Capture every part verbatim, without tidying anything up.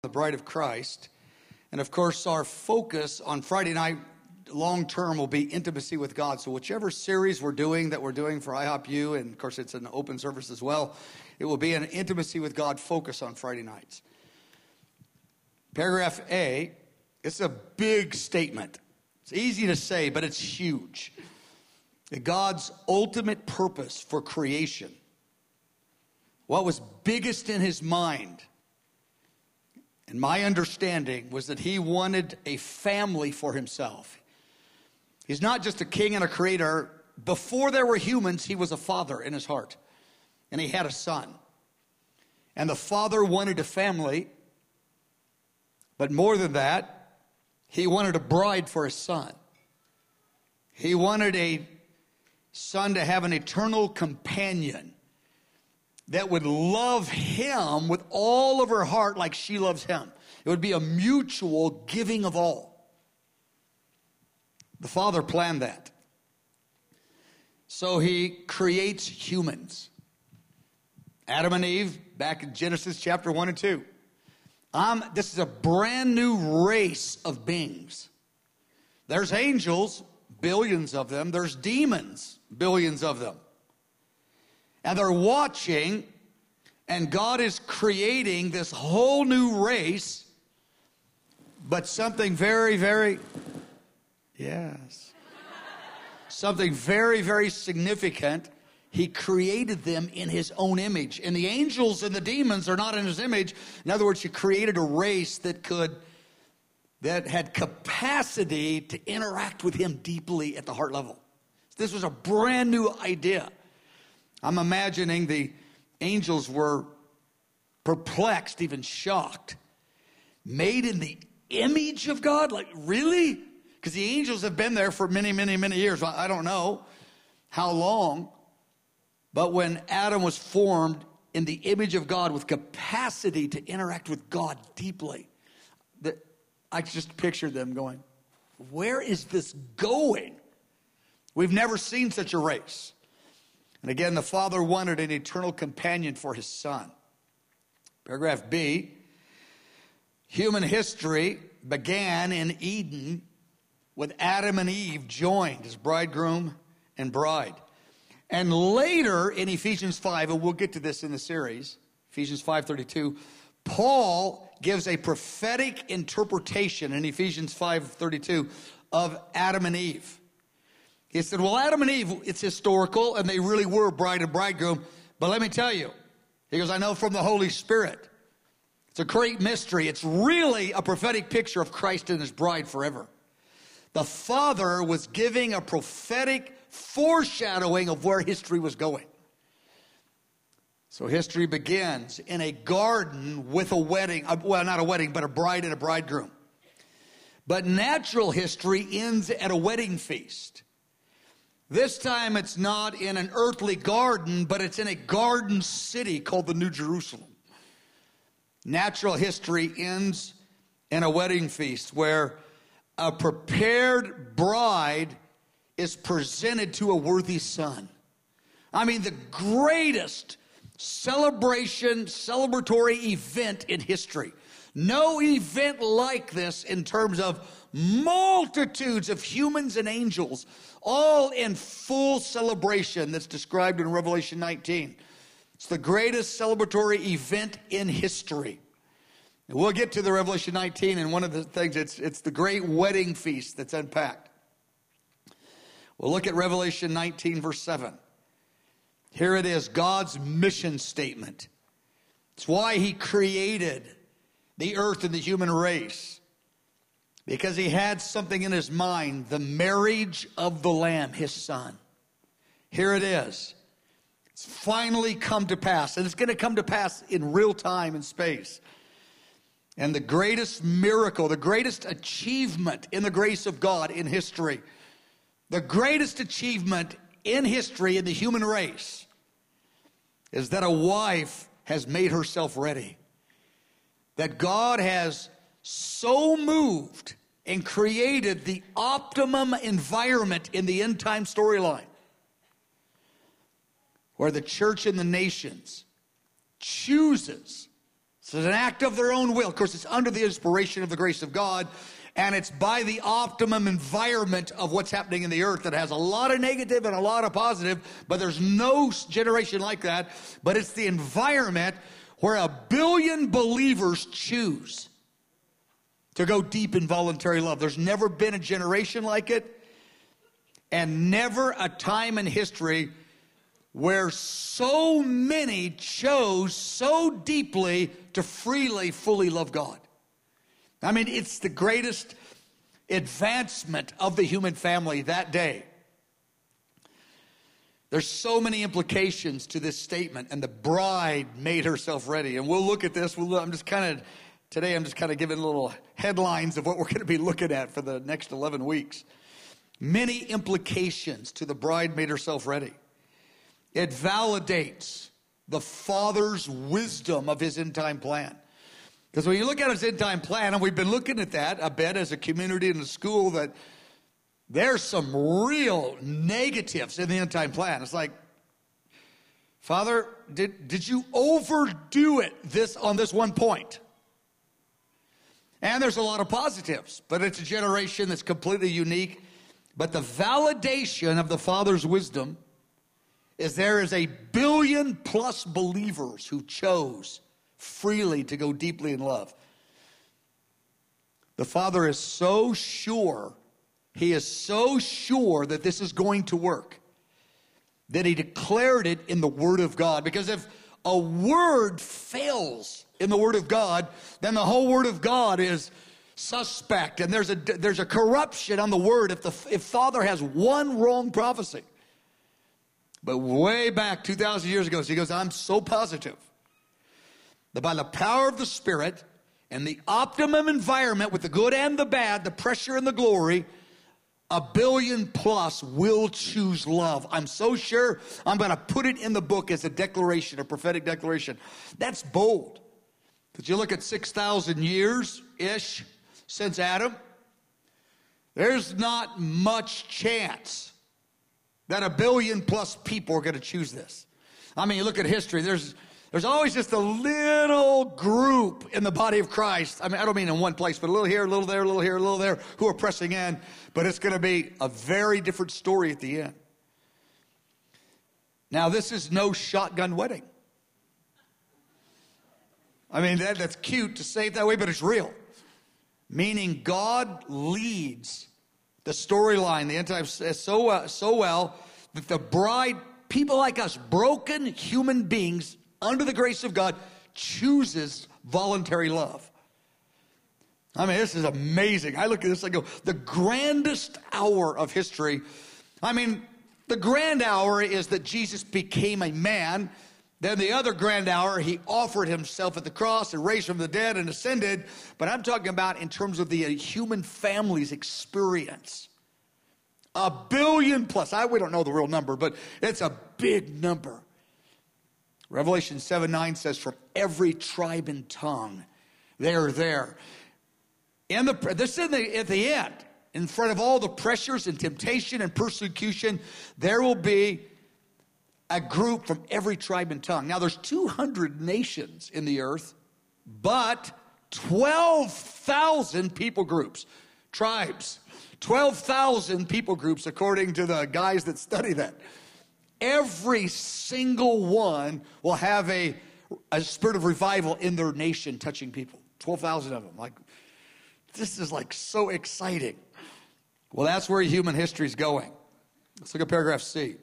The bride of Christ. And of course, our focus on Friday night long term will be intimacy with God. So whichever series we're doing that we're doing for I HOP U, and of course it's an open service as well, it will be an intimacy with God focus on Friday nights. Paragraph A, it's a big statement. It's easy to say, but it's huge. God's ultimate purpose for creation. What was biggest in his mind? And my understanding was that he wanted a family for himself. He's not just a king and a creator. Before there were humans, he was a father in his heart. And he had a son. And the father wanted a family. But more than that, he wanted a bride for his son. He wanted a son to have an eternal companion that would love him with all of her heart like she loves him. It would be a mutual giving of all. The Father planned that. So he creates humans. Adam and Eve, back in Genesis chapter one and two. Um, this is a brand new race of beings. There's angels, billions of them. There's demons, billions of them. And they're watching, and God is creating this whole new race, but something very, very, yes, something very, very significant. He created them in his own image. And the angels and the demons are not in his image. In other words, he created a race that could, that had capacity to interact with him deeply at the heart level. This was a brand new idea. I'm imagining the angels were perplexed, even shocked. Made in the image of God? Like, really? Because the angels have been there for many, many, many years. I don't know how long. But when Adam was formed in the image of God with capacity to interact with God deeply, that I just pictured them going, where is this going? We've never seen such a race. And again, the Father wanted an eternal companion for his son. Paragraph B, human history began in Eden with Adam and Eve joined as bridegroom and bride. And later in Ephesians five, and we'll get to this in the series, Ephesians five thirty-two, Paul gives a prophetic interpretation in Ephesians five thirty-two of Adam and Eve. He said, well, Adam and Eve, it's historical, and they really were bride and bridegroom. But let me tell you, he goes, I know from the Holy Spirit. It's a great mystery. It's really a prophetic picture of Christ and his bride forever. The Father was giving a prophetic foreshadowing of where history was going. So history begins in a garden with a wedding. Well, not a wedding, but a bride and a bridegroom. But natural history ends at a wedding feast. This time it's not in an earthly garden, but it's in a garden city called the New Jerusalem. Natural history ends in a wedding feast where a prepared bride is presented to a worthy son. I mean, the greatest celebration, celebratory event in history. No event like this in terms of multitudes of humans and angels, all in full celebration that's described in Revelation nineteen. It's the greatest celebratory event in history. And we'll get to the Revelation nineteen, and one of the things, it's, it's the great wedding feast that's unpacked. We'll look at Revelation nineteen, verse seven. Here it is, God's mission statement. It's why he created the earth and the human race. Because he had something in his mind, the marriage of the Lamb, his son. Here it is. It's finally come to pass. And it's going to come to pass in real time and space. And the greatest miracle, the greatest achievement in the grace of God in history, the greatest achievement in history in the human race is that a wife has made herself ready. That God has so moved and created the optimum environment in the end time storyline where the church and the nations chooses So it's an act of their own will. Of course, it's under the inspiration of the grace of God, and it's by the optimum environment of what's happening in the earth that has a lot of negative and a lot of positive, but there's no generation like that. But it's the environment where a billion believers choose to go deep in voluntary love. There's never been a generation like it, and never a time in history where so many chose so deeply to freely, fully love God. I mean, it's the greatest advancement of the human family that day. There's so many implications to this statement, and the bride made herself ready. And we'll look at this. We'll, I'm just kind of, today I'm just kind of giving little headlines of what we're going to be looking at for the next eleven weeks. Many implications to the bride made herself ready. It validates the Father's wisdom of his end-time plan. Because when you look at his end-time plan, and we've been looking at that a bit as a community and a school, that there's some real negatives in the end-time plan. It's like, Father, did, did you overdo it this on this one point? And there's a lot of positives, but it's a generation that's completely unique. But the validation of the Father's wisdom is there is a billion plus believers who chose freely to go deeply in love. The Father is so sure, he is so sure that this is going to work, that he declared it in the Word of God. Because if a word fails in the Word of God, then the whole Word of God is suspect, and there's a there's a corruption on the Word if the if Father has one wrong prophecy. But way back two thousand years ago, he goes, I'm so positive that by the power of the Spirit and the optimum environment with the good and the bad, the pressure and the glory, a billion plus will choose love. I'm so sure I'm going to put it in the book as a declaration, a prophetic declaration. That's bold. Because you look at six thousand years-ish since Adam, there's not much chance that a billion plus people are going to choose this. I mean, you look at history, there's there's always just a little group in the body of Christ. I mean, I don't mean in one place, but a little here, a little there, a little here, a little there, who are pressing in. But it's going to be a very different story at the end. Now, this is no shotgun wedding. I mean, that, that's cute to say it that way, but it's real. Meaning God leads the storyline, the end time, so, uh, so well that the bride, people like us, broken human beings, under the grace of God, chooses voluntary love. I mean, this is amazing. I look at this, I go, the grandest hour of history. I mean, the grand hour is that Jesus became a man. Then the other grand hour, he offered himself at the cross and raised from the dead and ascended. But I'm talking about in terms of the human family's experience. A billion plus. I, we don't know the real number, but it's a big number. Revelation seven nine says, from every tribe and tongue, they are there. In the, this is the, at the end, in front of all the pressures and temptation and persecution, there will be a group from every tribe and tongue. Now, there's two hundred nations in the earth, but twelve thousand people groups, tribes, twelve thousand people groups, according to the guys that study that. Every single one will have a, a spirit of revival in their nation touching people. twelve thousand of them. Like, this is like so exciting. Well, that's where human history is going. Let's look at paragraph C.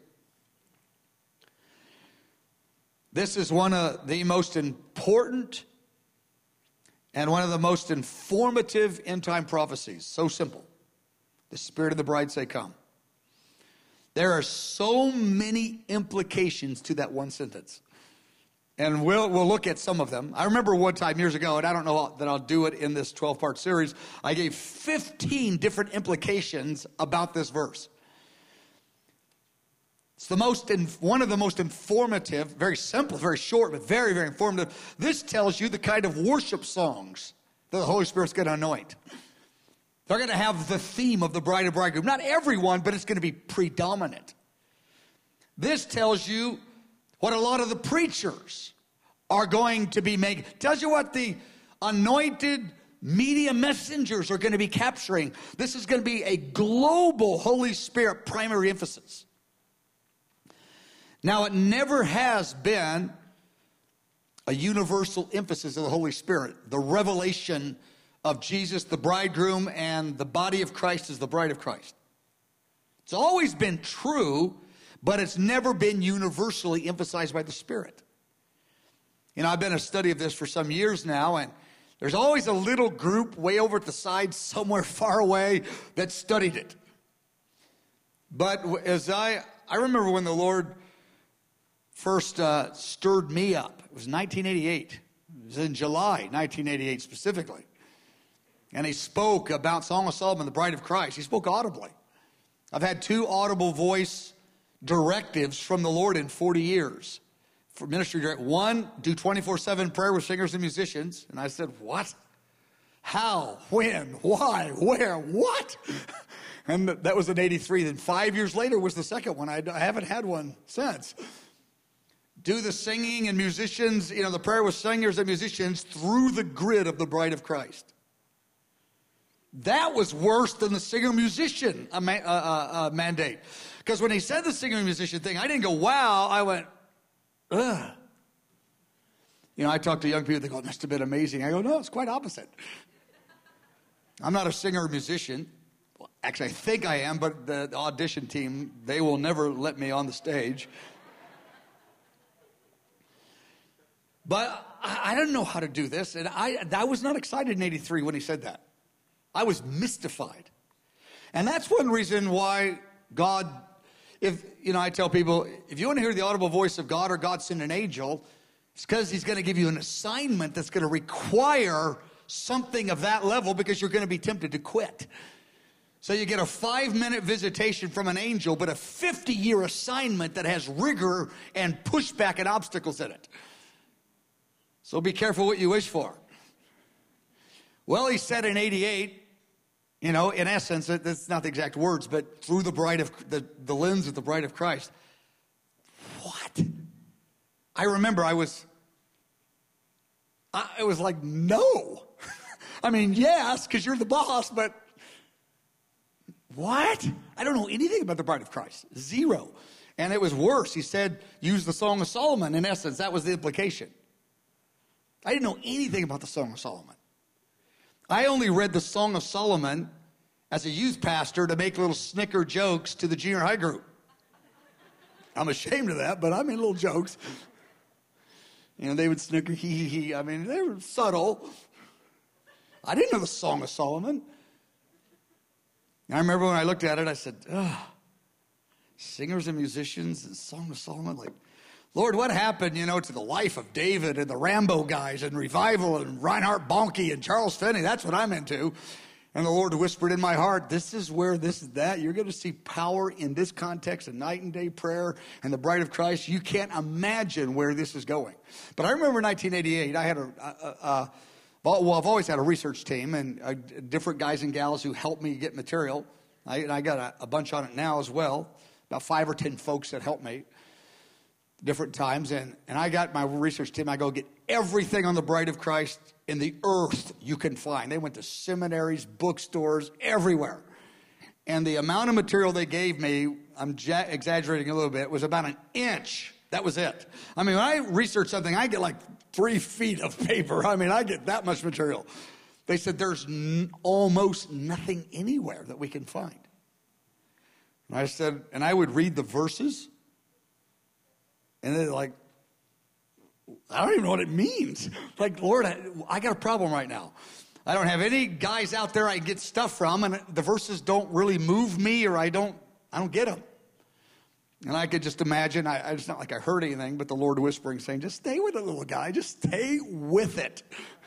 This is one of the most important and one of the most informative end-time prophecies. So simple. The Spirit of the bride say, come. There are so many implications to that one sentence. And we'll, we'll look at some of them. I remember one time years ago, and I don't know that I'll do it in this twelve-part series, I gave fifteen different implications about this verse. It's the most, one of the most informative, very simple, very short, but very, very informative. This tells you the kind of worship songs that the Holy Spirit's going to anoint. They're going to have the theme of the bride and bridegroom. Not everyone, but it's going to be predominant. This tells you what a lot of the preachers are going to be made. Tells you what the anointed media messengers are going to be capturing. This is going to be a global Holy Spirit primary emphasis. Now, it never has been a universal emphasis of the Holy Spirit. The revelation of Jesus, the bridegroom, and the body of Christ is the bride of Christ. It's always been true, but it's never been universally emphasized by the Spirit. You know, I've been a study of this for some years now, and there's always a little group way over at the side somewhere far away that studied it. But as I, I remember when the Lord first uh, stirred me up. It was nineteen eighty-eight. It was in July nineteen eighty-eight specifically. And he spoke about Song of Solomon, the bride of Christ. He spoke audibly. I've had two audible voice directives from the Lord in forty years. For ministry direct. One, do twenty-four seven prayer with singers and musicians. And I said, what? How? When? Why? Where? What? And that was in eighty-three. Then five years later was the second one. I, I haven't had one since. Do the singing and musicians, you know, the prayer with singers and musicians through the grid of the bride of Christ. That was worse than the singer-musician uh, uh, uh, mandate. Because when he said the singer-musician thing, I didn't go, wow. I went, ugh. You know, I talk to young people, they go, it must have been amazing. I go, no, it's quite opposite. I'm not a singer-musician. Well, actually, I think I am, but the, the audition team, they will never let me on the stage. But I, I didn't know how to do this, and I, I was not excited in eighty-three when he said that. I was mystified. And that's one reason why God, if, you know, I tell people, if you want to hear the audible voice of God or God send an angel, it's because he's going to give you an assignment that's going to require something of that level because you're going to be tempted to quit. So you get a five-minute visitation from an angel, but a fifty-year assignment that has rigor and pushback and obstacles in it. So be careful what you wish for. Well, he said in eighty-eight, you know, in essence, that's not the exact words, but through the bride of the, the lens of the bride of Christ. What? I remember I was, I, I was like, no. I mean, yes, because you're the boss, but what? I don't know anything about the bride of Christ. Zero. And it was worse. He said, use the Song of Solomon. In essence, that was the implication. I didn't know anything about the Song of Solomon. I only read the Song of Solomon as a youth pastor to make little snicker jokes to the junior high group. I'm ashamed of that, but I made little jokes. You know, they would snicker, hee, hee, hee. I mean, they were subtle. I didn't know the Song of Solomon. And I remember when I looked at it, I said, ugh, singers and musicians and Song of Solomon, like, Lord, what happened, you know, to the life of David and the Rambo guys and Revival and Reinhard Bonnke and Charles Finney? That's what I'm into. And the Lord whispered in my heart, this is where this is that. You're going to see power in this context of night and day prayer and the bride of Christ. You can't imagine where this is going. But I remember in nineteen eighty-eight, I had a, a, a, a well, I've always had a research team and uh, different guys and gals who helped me get material. I, and I got a, a bunch on it now as well, about five or ten folks that helped me. Different times, and, and I got my research team. I go get everything on the bride of Christ in the earth you can find. They went to seminaries, bookstores, everywhere. And the amount of material they gave me, I'm ja- exaggerating a little bit, was about an inch. That was it. I mean, when I research something, I get like three feet of paper. I mean, I get that much material. They said there's n- almost nothing anywhere that we can find. And I said, and I would read the verses. And they're like, I don't even know what it means. Like, Lord, I, I got a problem right now. I don't have any guys out there I get stuff from, and the verses don't really move me, or I don't, I don't get them. And I could just imagine, I, I, it's not like I heard anything, but the Lord whispering, saying, just stay with it, little guy. Just stay with it.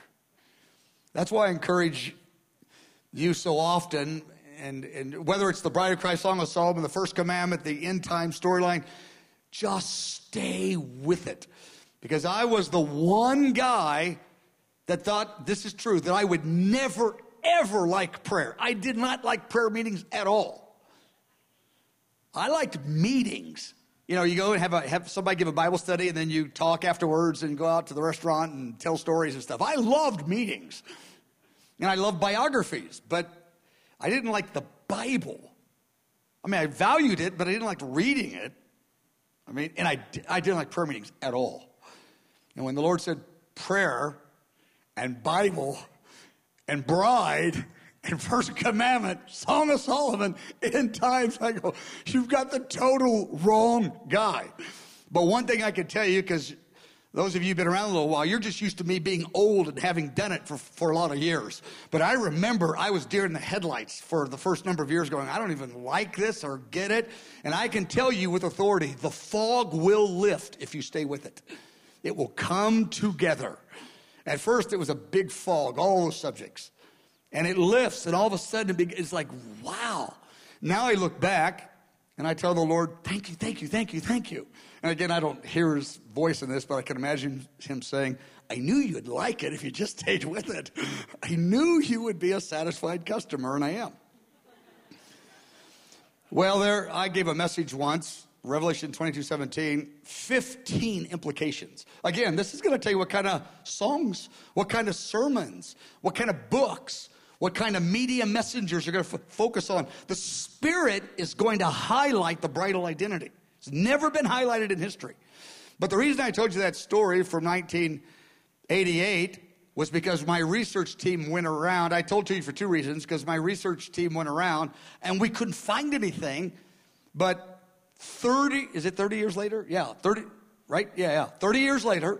That's why I encourage you so often, and, and whether it's the Bride of Christ, Song of Solomon, the First Commandment, the end time storyline, just stay with it. Because I was the one guy that thought, this is true, that I would never, ever like prayer. I did not like prayer meetings at all. I liked meetings. you know, you go and have, a, have somebody give a Bible study, and then you talk afterwards and go out to the restaurant and tell stories and stuff. I loved meetings, and I loved biographies, but I didn't like the Bible. I mean, I valued it, but I didn't like reading it. I mean, and I, I didn't like prayer meetings at all. And when the Lord said prayer and Bible and bride and first commandment, Song of Solomon, end times, I go, you've got the total wrong guy. But one thing I can tell you, because those of you who've been around a little while, you're just used to me being old and having done it for, for a lot of years. But I remember I was deer in the headlights for the first number of years going, I don't even like this or get it. And I can tell you with authority, the fog will lift if you stay with it. It will come together. At first, it was a big fog, all those subjects. And it lifts, and all of a sudden, it's like, wow. Now I look back, and I tell the Lord, thank you, thank you, thank you, thank you. And again, I don't hear his voice in this, but I can imagine him saying, I knew you'd like it if you just stayed with it. I knew you would be a satisfied customer, and I am. Well, there, I gave a message once, Revelation twenty-two seventeen, fifteen implications. Again, this is going to tell you what kind of songs, what kind of sermons, what kind of books, what kind of media messengers you're going to f- focus on. The Spirit is going to highlight the bridal identity. It's never been highlighted in history. But the reason I told you that story from nineteen eighty-eight was because my research team went around. I told to you for two reasons, because my research team went around and we couldn't find anything. But thirty, is it thirty years later? Yeah, thirty, right? Yeah, yeah. thirty years later,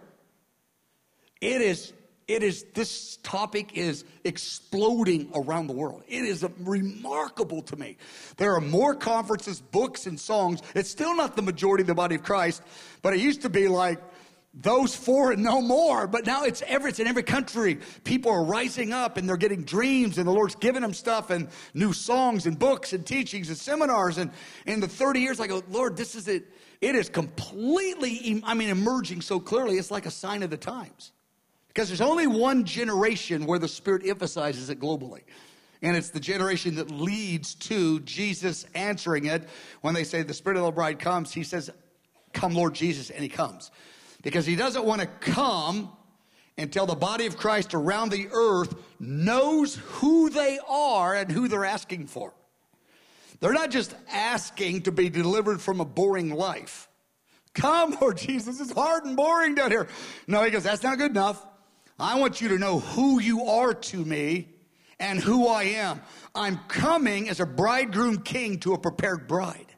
it is, it is, this topic is exploding around the world. It is remarkable to me. There are more conferences, books, and songs. It's still not the majority of the body of Christ, but it used to be like those four and no more. But now it's every, it's in every country. People are rising up and they're getting dreams, and the Lord's giving them stuff and new songs and books and teachings and seminars. And in the thirty years, I go, Lord, this is it. It is completely, I mean, emerging so clearly. It's like a sign of the times. Because there's only one generation where the Spirit emphasizes it globally. And it's the generation that leads to Jesus answering it. When they say the Spirit of the bride comes, he says, come, Lord Jesus, and he comes. Because he doesn't want to come until the body of Christ around the earth knows who they are and who they're asking for. They're not just asking to be delivered from a boring life. Come, Lord Jesus, it's hard and boring down here. No, he goes, that's not good enough. I want you to know who you are to me and who I am. I'm coming as a bridegroom king to a prepared bride.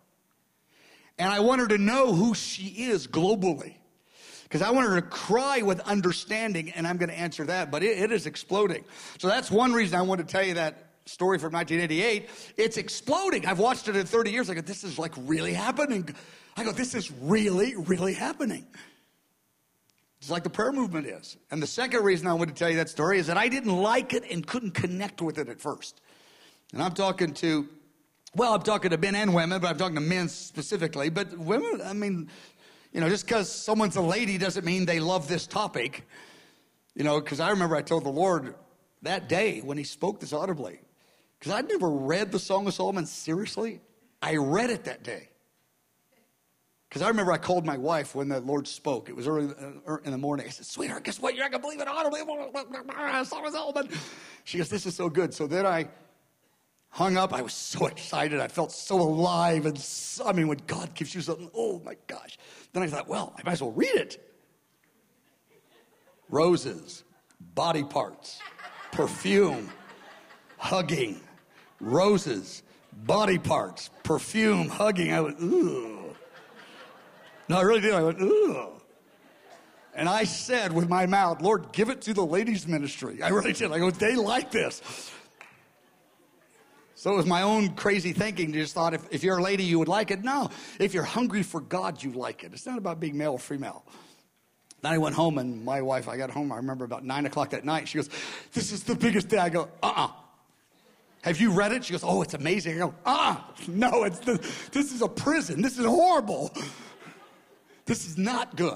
And I want her to know who she is globally. Because I want her to cry with understanding, and I'm going to answer that. But it, it is exploding. So that's one reason I want to tell you that story from nineteen eighty-eight. It's exploding. I've watched it in thirty years. I go, this is like really happening. I go, this is really, really happening. It's like the prayer movement is. And the second reason I want to tell you that story is that I didn't like it and couldn't connect with it at first. And I'm talking to, well, I'm talking to men and women, but I'm talking to men specifically. But women, I mean, you know, just because someone's a lady doesn't mean they love this topic. You know, because I remember I told the Lord that day when he spoke this audibly, because I'd never read the Song of Solomon seriously. I read it that day. Because I remember I called my wife when the Lord spoke. It was early in the morning. I said, sweetheart, guess what? You're not going to believe it audibly. Song of Solomon. She goes, this is so good. So then I hung up. I was so excited. I felt so alive. And so, I mean, when God gives you something, oh my gosh. Then I thought, well, I might as well read it. Roses, body parts, perfume, hugging, roses, body parts, perfume, hugging. I went, ooh. No, I really did. I went, ooh. And I said with my mouth, Lord, give it to the ladies' ministry. I really did. I go, they like this. So it was my own crazy thinking. Just thought if, if you're a lady, you would like it. No, if you're hungry for God, you like it. It's not about being male or female. Then I went home, and my wife, I got home, I remember about nine o'clock that night. She goes, this is the biggest day. I go, uh-uh. Have you read it? She goes, oh, it's amazing. I go, uh-uh. No, it's the, this is a prison. This is horrible. This is not good.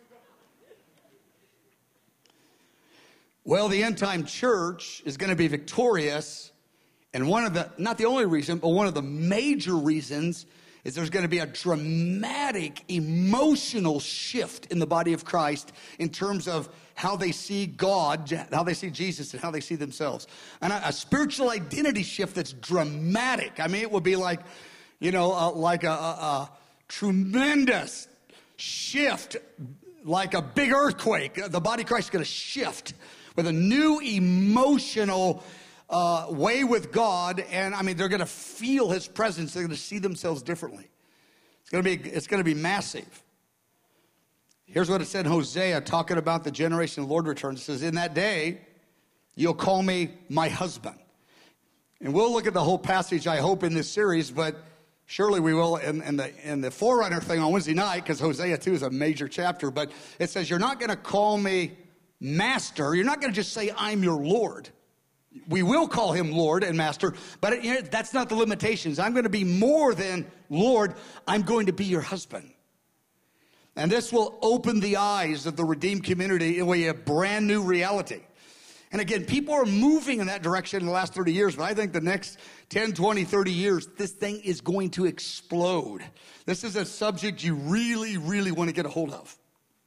Well, the end-time church is going to be victorious. And one of the, not the only reason, but one of the major reasons is there's going to be a dramatic emotional shift in the body of Christ in terms of how they see God, how they see Jesus, and how they see themselves. And a, a spiritual identity shift that's dramatic. I mean, it will be like, you know, uh, like a, a, a tremendous shift, like a big earthquake. The body of Christ is going to shift with a new emotional uh, way with God. And I mean, they're going to feel his presence. They're going to see themselves differently. It's going to be, it's going to be massive. Here's what it said in Hosea, talking about the generation the Lord returns. It says, in that day, you'll call me my husband. And we'll look at the whole passage, I hope, in this series, but surely we will in, in, the, in the Forerunner thing on Wednesday night, because Hosea two is a major chapter. But it says, you're not going to call me master. You're not going to just say, I'm your Lord. We will call him Lord and master, but it, you know, that's not the limitations. I'm going to be more than Lord. I'm going to be your husband. And this will open the eyes of the redeemed community in a brand new reality. And again, people are moving in that direction in the last thirty years, but I think the next ten, twenty, thirty years, this thing is going to explode. This is a subject you really, really want to get a hold of.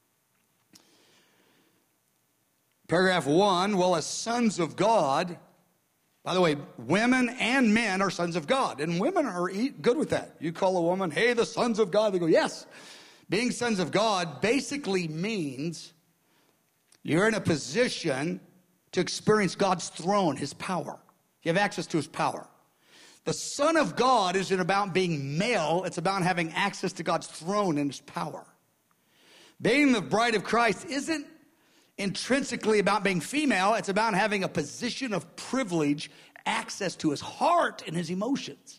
Paragraph one, well, as sons of God, by the way, women and men are sons of God, and women are good with that. You call a woman, hey, the sons of God, they go, yes. Being sons of God basically means you're in a position to experience God's throne, his power. You have access to his power. The Son of God isn't about being male. It's about having access to God's throne and his power. Being the bride of Christ isn't intrinsically about being female. It's about having a position of privilege, access to his heart and his emotions.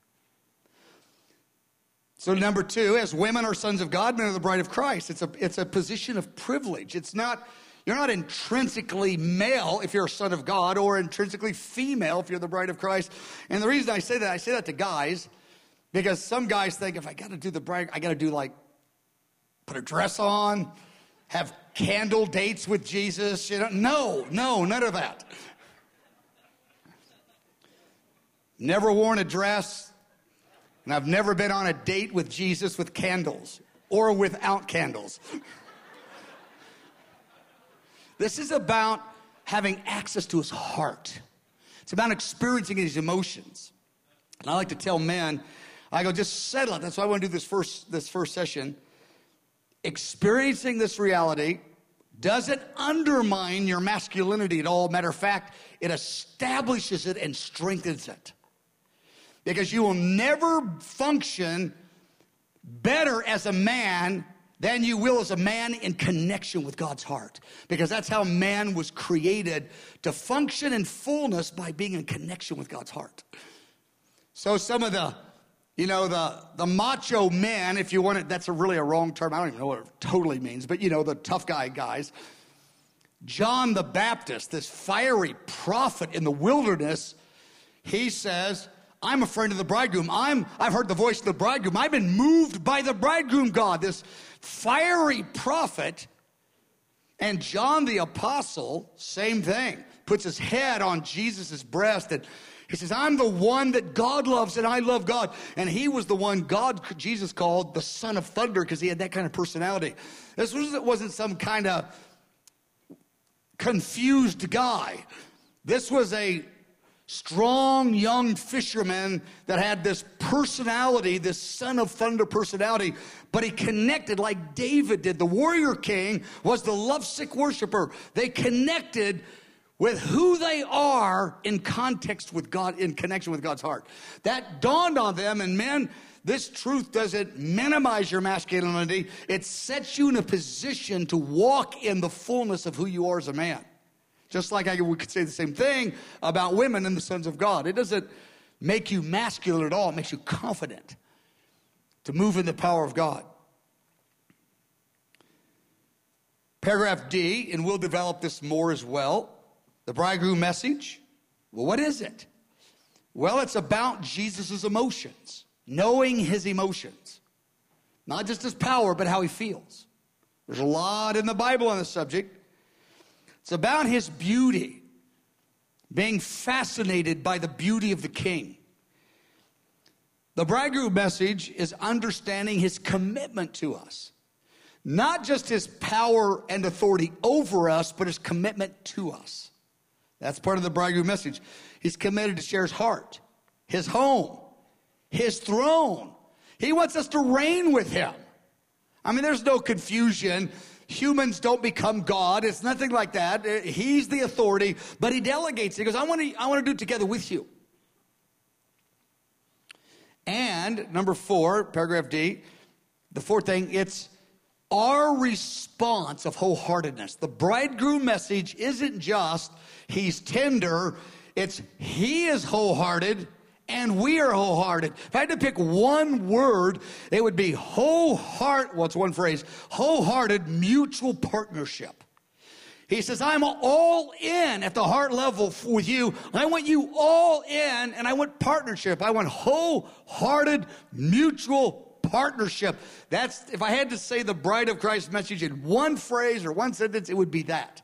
So number two, as women are sons of God, men are the bride of Christ. It's a, it's a position of privilege. It's not, you're not intrinsically male if you're a son of God, or intrinsically female if you're the bride of Christ. And the reason I say that, I say that to guys, because some guys think if I got to do the bride, I got to do like, put a dress on, have candle dates with Jesus. You know, no, no, none of that. Never worn a dress. And I've never been on a date with Jesus with candles or without candles. This is about having access to his heart. It's about experiencing his emotions. And I like to tell men, I go, just settle it. That's why I want to do this first, this first session. Experiencing this reality doesn't undermine your masculinity at all. Matter of fact, it establishes it and strengthens it. Because you will never function better as a man than you will as a man in connection with God's heart. Because that's how man was created, to function in fullness by being in connection with God's heart. So some of the, you know, the, the macho men, if you want it, that's a really a wrong term. I don't even know what it totally means. But, you know, the tough guy guys. John the Baptist, this fiery prophet in the wilderness, he says, I'm a friend of the bridegroom. I'm, I've heard the voice of the bridegroom. I've been moved by the bridegroom God, this fiery prophet. And John the apostle, same thing, puts his head on Jesus' breast. And he says, I'm the one that God loves and I love God. And he was the one God, Jesus called the son of thunder, because he had that kind of personality. This wasn't some kind of confused guy. This was a strong young fisherman that had this personality, this son of thunder personality, but he connected like David did. The warrior king was the lovesick worshiper. They connected with who they are in context with God, in connection with God's heart. That dawned on them, and men, this truth doesn't minimize your masculinity. It sets you in a position to walk in the fullness of who you are as a man. Just like I, we could say the same thing about women and the sons of God. It doesn't make you masculine at all. It makes you confident to move in the power of God. Paragraph D, and we'll develop this more as well. The bridegroom message. Well, what is it? Well, it's about Jesus' emotions, knowing his emotions. Not just his power, but how he feels. There's a lot in the Bible on this subject. It's about his beauty, being fascinated by the beauty of the king. The bridegroom message is understanding his commitment to us. Not just his power and authority over us, but his commitment to us. That's part of the bridegroom message. He's committed to share his heart, his home, his throne. He wants us to reign with him. I mean, there's no confusion. Humans don't become God. It's nothing like that. He's the authority, but he delegates. He goes, I want to, I want to do it together with you. And number four, paragraph D, the fourth thing, it's our response of wholeheartedness. The bridegroom message isn't just he's tender, it's he is wholehearted and we are wholehearted. If I had to pick one word, it would be wholeheart, well, it's one phrase, wholehearted mutual partnership. He says, I'm all in at the heart level with you. I want you all in, and I want partnership. I want wholehearted mutual partnership. That's, if I had to say the bride of Christ message in one phrase or one sentence, it would be that.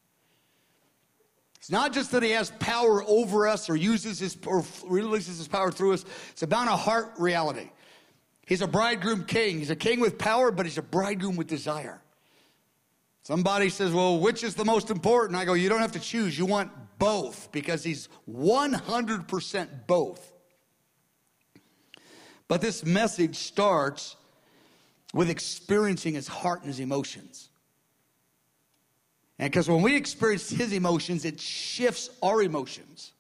It's not just that he has power over us or uses his, or releases his power through us. It's about a heart reality. He's a bridegroom king. He's a king with power, but he's a bridegroom with desire. Somebody says, well, which is the most important? I go, you don't have to choose. You want both, because he's one hundred percent both. But this message starts with experiencing his heart and his emotions. And because when we experience his emotions, it shifts our emotions.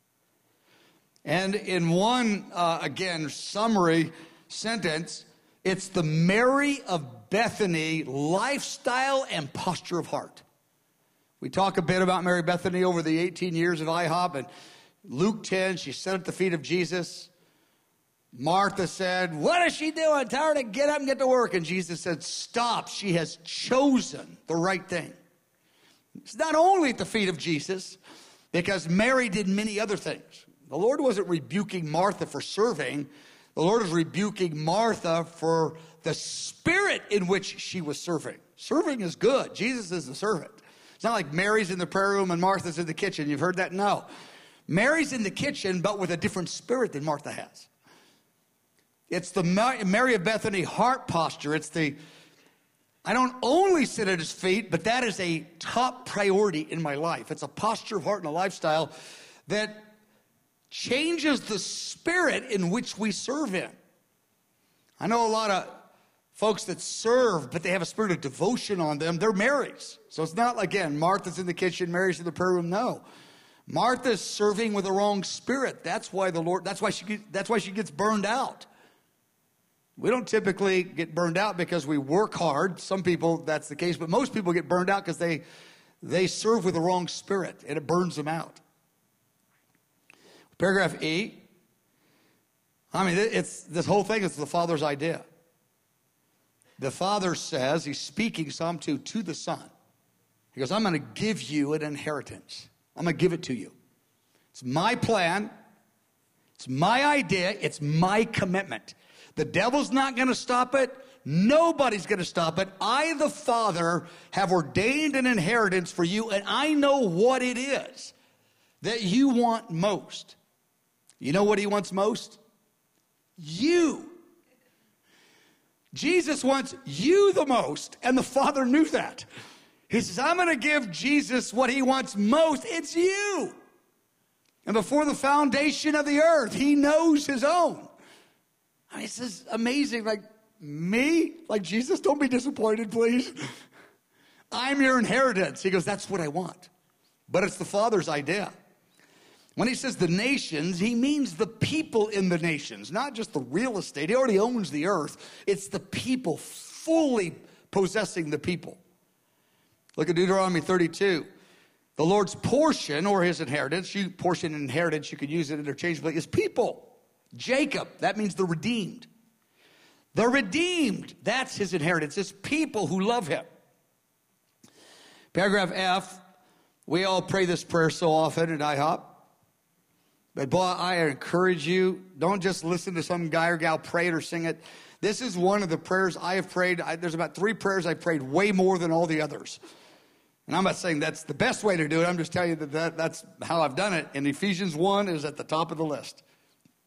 And in one, uh, again, summary sentence, it's the Mary of Bethany lifestyle and posture of heart. We talk a bit about Mary Bethany over the eighteen years of I hop. And Luke ten, she sat at the feet of Jesus. Martha said, what is she doing? Tell her to get up and get to work. And Jesus said, stop. She has chosen the right thing. It's not only at the feet of Jesus, because Mary did many other things. The Lord wasn't rebuking Martha for serving. The Lord is rebuking Martha for the spirit in which she was serving. Serving is good. Jesus is the servant. It's not like Mary's in the prayer room and Martha's in the kitchen. You've heard that? No. Mary's in the kitchen, but with a different spirit than Martha has. It's the Mary of Bethany heart posture. It's the, I don't only sit at his feet, but that is a top priority in my life. It's a posture of heart and a lifestyle that changes the spirit in which we serve in. I know a lot of folks that serve, but they have a spirit of devotion on them. They're Marys. So it's not, again, Martha's in the kitchen, Mary's in the prayer room. No. Martha's serving with the wrong spirit. That's why the Lord, that's why she, that's why she gets burned out. We don't typically get burned out because we work hard. Some people, that's the case, but most people get burned out because they, they serve with the wrong spirit, and it burns them out. Paragraph E, I mean, it's, this whole thing is the Father's idea. The Father says, he's speaking, Psalm two, to the Son. He goes, I'm going to give you an inheritance. I'm going to give it to you. It's my plan. It's my idea. It's my commitment. The devil's not going to stop it. Nobody's going to stop it. I, the Father, have ordained an inheritance for you, and I know what it is that you want most. You know what he wants most? You. Jesus wants you the most, and the Father knew that. He says, I'm going to give Jesus what he wants most. It's you. And before the foundation of the earth, he knows his own. I mean, this is amazing. Like, me? Like, Jesus, don't be disappointed, please. I'm your inheritance. He goes, that's what I want. But it's the Father's idea. When he says the nations, he means the people in the nations, not just the real estate. He already owns the earth. It's the people, fully possessing the people. Look at Deuteronomy thirty-two. The Lord's portion, or his inheritance, you, portion and inheritance, you could use it interchangeably, is people. Jacob, that means the redeemed. The redeemed, that's his inheritance. It's people who love him. Paragraph F, we all pray this prayer so often at I hop. But boy, I encourage you, don't just listen to some guy or gal pray it or sing it. This is one of the prayers I have prayed. I, there's about three prayers I've prayed way more than all the others. And I'm not saying that's the best way to do it. I'm just telling you that, that that's how I've done it. And Ephesians one is at the top of the list.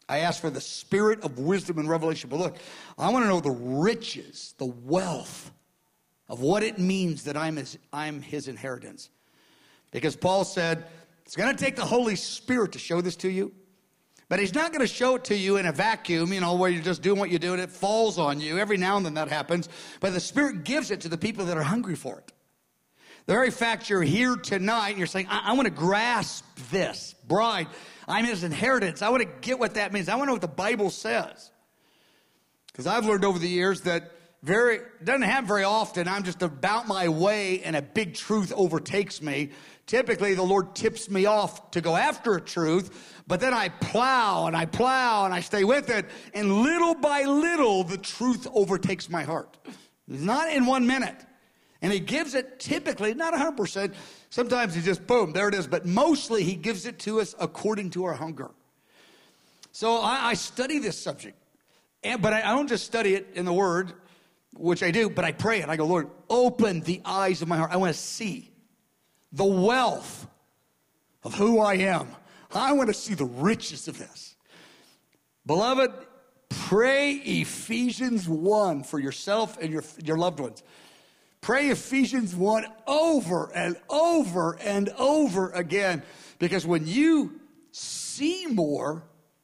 I ask for the spirit of wisdom and revelation. But look, I want to know the riches, the wealth of what it means that I'm his, I'm his inheritance. Because Paul said, it's going to take the Holy Spirit to show this to you. But he's not going to show it to you in a vacuum, you know, where you're just doing what you do and it falls on you. Every now and then that happens. But the Spirit gives it to the people that are hungry for it. The very fact you're here tonight and you're saying, I, I want to grasp this. Bride, I'm his inheritance. I want to get what that means. I want to know what the Bible says. Because I've learned over the years that very it doesn't happen very often. I'm just about my way and a big truth overtakes me. Typically, the Lord tips me off to go after a truth, but then I plow and I plow and I stay with it, and little by little, the truth overtakes my heart. Not in one minute. And he gives it typically, not one hundred percent. Sometimes he just, boom, there it is. But mostly he gives it to us according to our hunger. So I, I study this subject. And, but I, I don't just study it in the Word, which I do, but I pray and I go, Lord, open the eyes of my heart. I want to see the wealth of who I am. I want to see the riches of this. Beloved, pray Ephesians one for yourself and your, your loved ones. Pray Ephesians one over and over and over again. Because when you see more,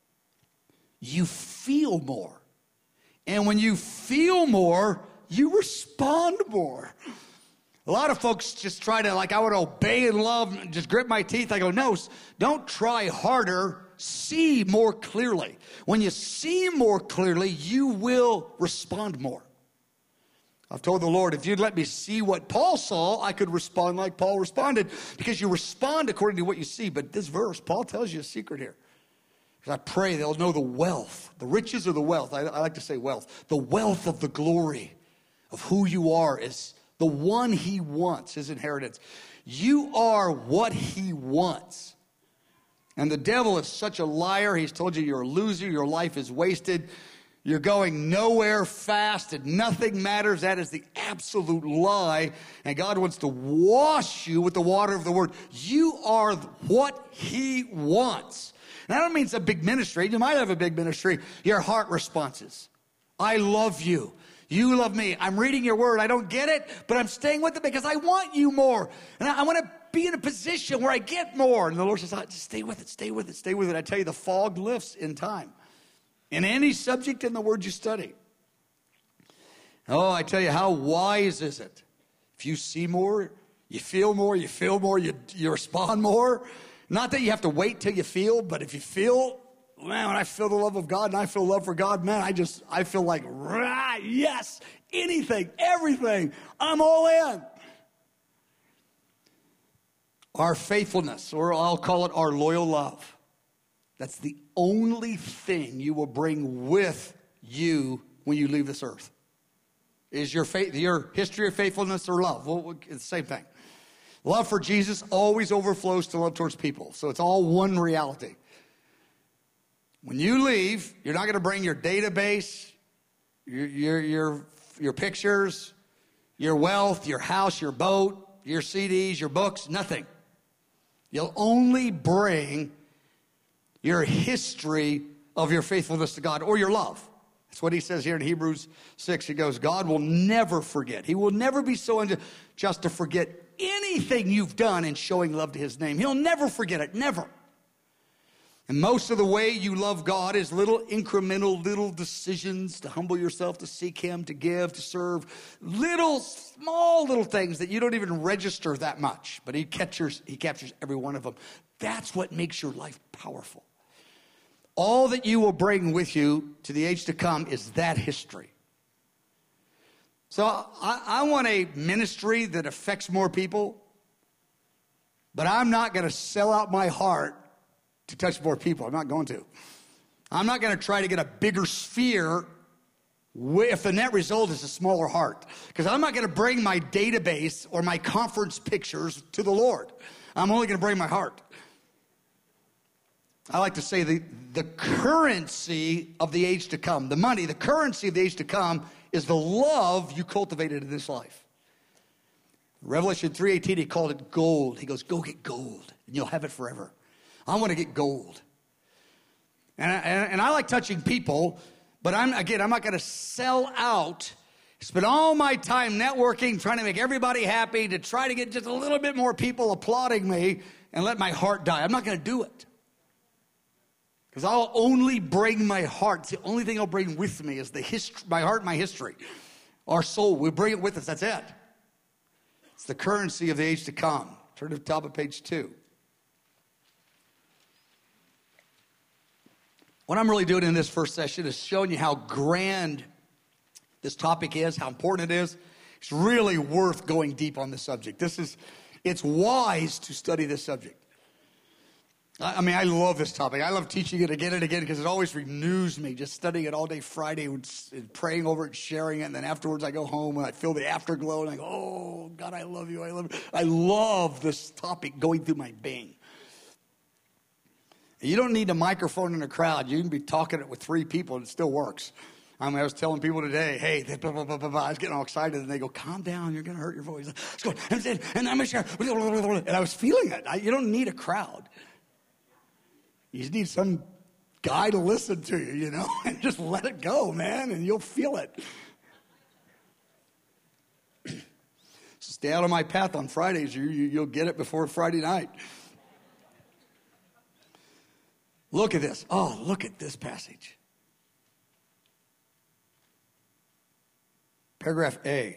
you feel more. And when you feel more, you respond more. A lot of folks just try to, like, I want to obey and love and just grit my teeth. I go, no, don't try harder. See more clearly. When you see more clearly, you will respond more. I've told the Lord, if you'd let me see what Paul saw, I could respond like Paul responded. Because you respond according to what you see. But this verse, Paul tells you a secret here. Because I pray they'll know the wealth, the riches of the wealth. I, I like to say wealth. The wealth of the glory of who you are is the one he wants, his inheritance. You are what he wants. And the devil is such a liar. He's told you you're a loser. Your life is wasted. You're going nowhere fast and nothing matters. That is the absolute lie. And God wants to wash you with the water of the word. You are what he wants. And I don't mean it's a big ministry. You might have a big ministry. Your heart responses. I love you. You love me. I'm reading your word. I don't get it, but I'm staying with it because I want you more. And I, I want to be in a position where I get more. And the Lord says, oh, just stay with it, stay with it, stay with it. I tell you, the fog lifts in time. In any subject in the word you study. Oh, I tell you, how wise is it? If you see more, you feel more, you feel more, you, you respond more. Not that you have to wait till you feel, but if you feel, man, when I feel the love of God and I feel love for God, man, I just, I feel like, rah, yes, anything, everything, I'm all in. Our faithfulness, or I'll call it our loyal love. That's the only thing you will bring with you when you leave this earth. Is your faith, your history of faithfulness or love? Well, it's the same thing. Love for Jesus always overflows to love towards people. So it's all one reality. When you leave, you're not going to bring your database, your, your, your, your pictures, your wealth, your house, your boat, your C Ds, your books, nothing. You'll only bring your history of your faithfulness to God or your love. That's what he says here in Hebrews six. He goes, God will never forget. He will never be so unjust to forget anything you've done in showing love to his name. He'll never forget it, never. And most of the way you love God is little incremental, little decisions to humble yourself, to seek him, to give, to serve. Little, small little things that you don't even register that much. But he captures, he captures every one of them. That's what makes your life powerful. All that you will bring with you to the age to come is that history. So I, I want a ministry that affects more people, but I'm not going to sell out my heart to touch more people. I'm not going to. I'm not going to try to get a bigger sphere if the net result is a smaller heart. Because I'm not going to bring my database or my conference pictures to the Lord. I'm only going to bring my heart. I like to say the, the currency of the age to come, the money, the currency of the age to come is the love you cultivated in this life. Revelation three eighteen, he called it gold. He goes, go get gold, and you'll have it forever. I want to get gold. And I, and I like touching people, but I'm again, I'm not going to sell out, spend all my time networking, trying to make everybody happy, to try to get just a little bit more people applauding me and let my heart die. I'm not going to do it. Because I'll only bring my heart. It's the only thing I'll bring with me is the history, my heart, my history. Our soul, we bring it with us. That's it. It's the currency of the age to come. Turn to the top of page two. What I'm really doing in this first session is showing you how grand this topic is, how important it is. It's really worth going deep on this subject. This is, it's wise to study this subject. I, I mean, I love this topic. I love teaching it again and again because it always renews me, just studying it all day Friday and praying over it, sharing it, and then afterwards I go home and I feel the afterglow and I go, oh, God, I love you. I love you. I love this topic going through my being. You don't need a microphone in a crowd. You can be talking it with three people and it still works. I mean, I was telling people today, hey, blah, blah, blah, blah, blah. I was getting all excited, and they go, calm down, you're going to hurt your voice. It's going, and I'm going to share. And I was feeling it. I, you don't need a crowd. You just need some guy to listen to you, you know, and just let it go, man, and you'll feel it. So stay out of my path on Fridays. You, you, you'll get it before Friday night. Look at this. Oh, look at this passage. Paragraph A.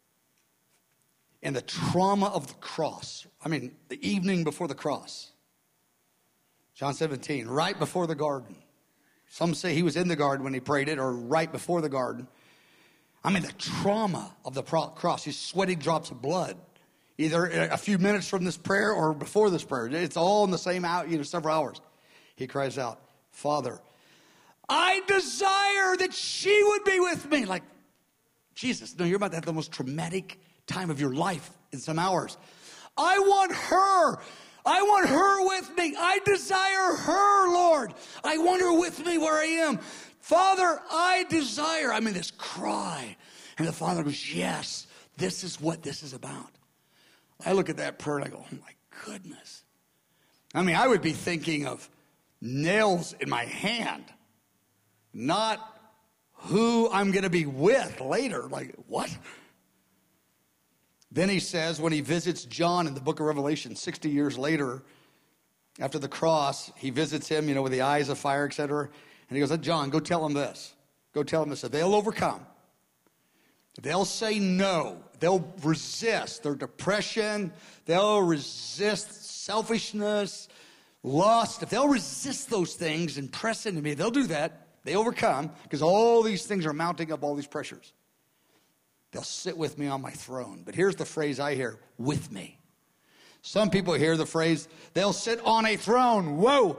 In the trauma of the cross. I mean, the evening before the cross. John seventeen, right before the garden. Some say he was in the garden when he prayed it, or right before the garden. I mean, the trauma of the cross. He's sweating drops of blood. Either a few minutes from this prayer or before this prayer. It's all in the same hour, you know, several hours. He cries out, Father, I desire that she would be with me. Like, Jesus, no, you're about to have the most traumatic time of your life in some hours. I want her. I want her with me. I desire her, Lord. I want her with me where I am. Father, I desire. I mean, this cry. And the Father goes, yes, this is what this is about. I look at that prayer and I go, oh my goodness. I mean, I would be thinking of nails in my hand, not who I'm going to be with later. Like, what? Then he says, when he visits John in the book of Revelation, sixty years later, after the cross, he visits him, you know, with the eyes of fire, et cetera. And he goes, John, go tell him this. Go tell him this. If they'll overcome, if they'll say no, they'll resist their depression, they'll resist selfishness, lust. If they'll resist those things and press into me, they'll do that. They overcome, because all these things are mounting up all these pressures. They'll sit with me on my throne. But here's the phrase I hear, with me. Some people hear the phrase, they'll sit on a throne. Whoa.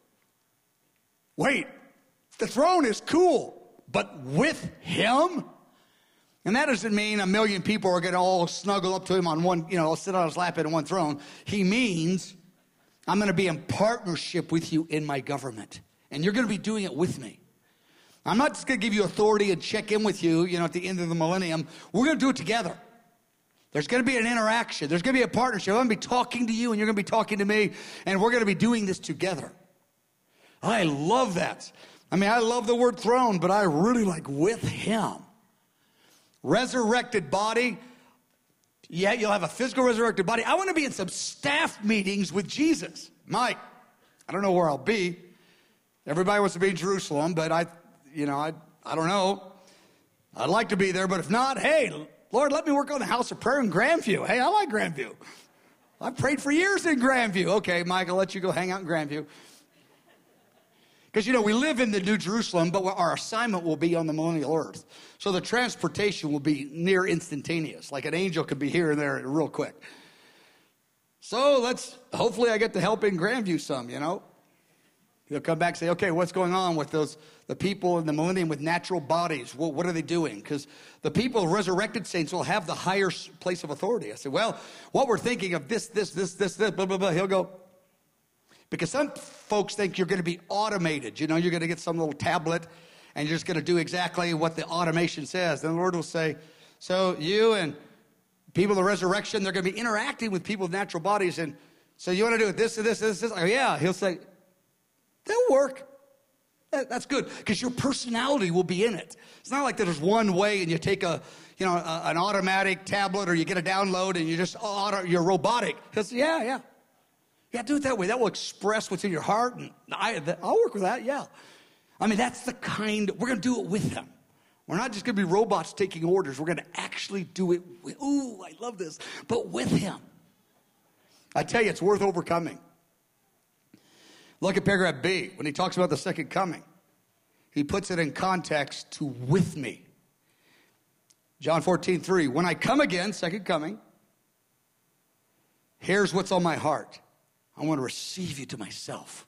Wait, the throne is cool, but with him? And that doesn't mean a million people are going to all snuggle up to him on one, you know, sit on his lap in one throne. He means I'm going to be in partnership with you in my government. And you're going to be doing it with me. I'm not just going to give you authority and check in with you, you know, at the end of the millennium. We're going to do it together. There's going to be an interaction. There's going to be a partnership. I'm going to be talking to you and you're going to be talking to me. And we're going to be doing this together. I love that. I mean, I love the word throne, but I really like with him. Resurrected body. Yeah, you'll have a physical resurrected body. I want to be in some staff meetings with Jesus. Mike, I don't know where I'll be. Everybody wants to be in Jerusalem, but I, you know, I, I don't know. I'd like to be there, but if not, hey, Lord, let me work on the house of prayer in Grandview. Hey, I like Grandview. I've prayed for years in Grandview. Okay, Mike, I'll let you go hang out in Grandview. Because, you know, we live in the New Jerusalem, but our assignment will be on the millennial earth. So the transportation will be near instantaneous. Like an angel could be here and there real quick. So let's, hopefully I get to help in Grandview some, you know. He'll come back and say, okay, what's going on with those, the people in the millennium with natural bodies? What, what are they doing? Because the people, resurrected saints, will have the higher place of authority. I said, well, what we're thinking of this, this, this, this, this, blah, blah, blah. He'll go, because some folks think you're going to be automated. You know, you're going to get some little tablet and you're just going to do exactly what the automation says. Then the Lord will say, so you and people of the resurrection, they're going to be interacting with people with natural bodies. And so you want to do it this, this, this, this? Oh, yeah. He'll say, they'll work. That's good, because your personality will be in it. It's not like there's one way and you take a, you know, a, an automatic tablet or you get a download and you just, auto, you're robotic. Because, yeah, yeah. Yeah, do it that way. That will express what's in your heart. And I, I'll work with that, yeah. I mean, that's the kind, we're going to do it with them. We're not just going to be robots taking orders. We're going to actually do it with, ooh, I love this, but with him. I tell you, it's worth overcoming. Look at paragraph B. When he talks about the second coming, he puts it in context to with me. John fourteen three. When I come again, second coming, here's what's on my heart. I want to receive you to myself.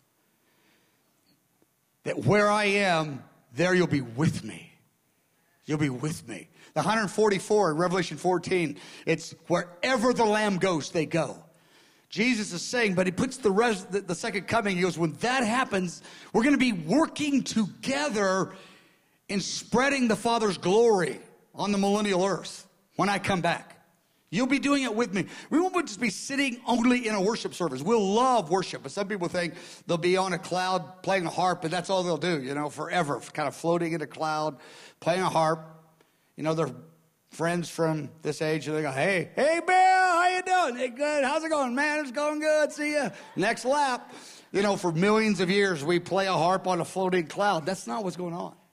That where I am, there you'll be with me. You'll be with me. The one hundred forty-four in Revelation fourteen, it's wherever the Lamb goes, they go. Jesus is saying, but he puts the, res, the, the second coming, he goes, when that happens, we're going to be working together in spreading the Father's glory on the millennial earth when I come back. You'll be doing it with me. We won't just be sitting only in a worship service. We'll love worship, but some people think they'll be on a cloud playing a harp, and that's all they'll do, you know, forever, kind of floating in a cloud, playing a harp. You know, they're friends from this age, and they go, hey, hey, Bill, how you doing? Hey, good. How's it going? Man, it's going good. See ya. Next lap. You know, for millions of years, we play a harp on a floating cloud. That's not what's going on.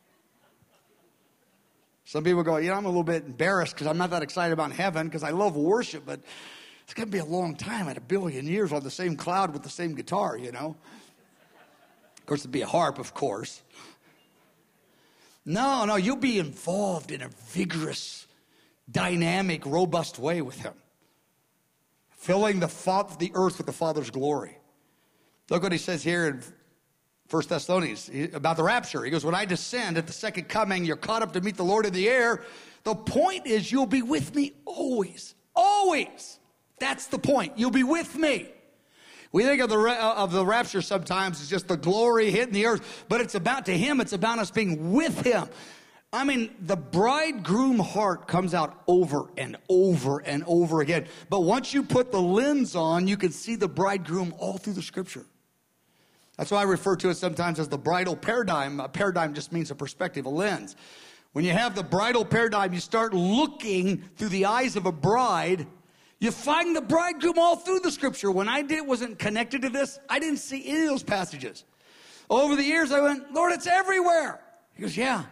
Some people go, you know, I'm a little bit embarrassed because I'm not that excited about heaven because I love worship, but it's going to be a long time at a billion years on the same cloud with the same guitar, you know. Of course, it'd be a harp, of course. No, no, you'll be involved in a vigorous, dynamic, robust way with him, filling the, fa- the earth with the Father's glory. Look what he says here in First Thessalonians about the rapture. He goes, when I descend at the second coming, you're caught up to meet the Lord in the air. The point is you'll be with me always, always. That's the point. You'll be with me. We think of the of the rapture sometimes as just the glory hitting the earth, but it's about, to him, it's about us being with him. I mean, the bridegroom heart comes out over and over and over again. But once you put the lens on, you can see the bridegroom all through the scripture. That's why I refer to it sometimes as the bridal paradigm. A paradigm just means a perspective, a lens. When you have the bridal paradigm, you start looking through the eyes of a bride. You find the bridegroom all through the scripture. When I did, wasn't connected to this, I didn't see any of those passages. Over the years, I went, Lord, it's everywhere. He goes, yeah.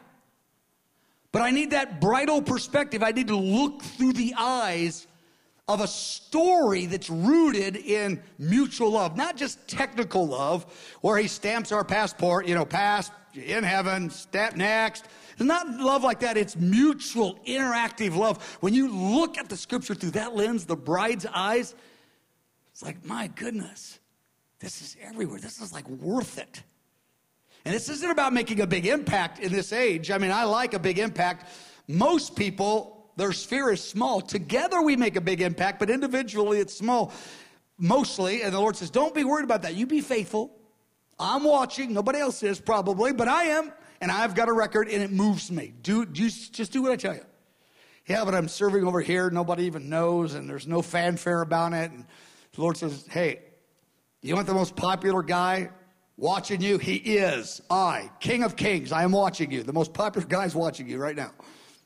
But I need that bridal perspective. I need to look through the eyes of a story that's rooted in mutual love, not just technical love, where he stamps our passport, you know, pass, in heaven, step next. It's not love like that. It's mutual, interactive love. When you look at the scripture through that lens, the bride's eyes, it's like, my goodness, this is everywhere. This is like worth it. And this isn't about making a big impact in this age. I mean, I like a big impact. Most people, their sphere is small. Together we make a big impact, but individually it's small, mostly. And the Lord says, don't be worried about that. You be faithful. I'm watching. Nobody else is probably, but I am. And I've got a record, and it moves me. Do, do just do what I tell you. Yeah, but I'm serving over here. Nobody even knows, and there's no fanfare about it. And the Lord says, hey, you want the most popular guy watching you? He is. I, King of Kings, I am watching you. The most popular guy's watching you right now.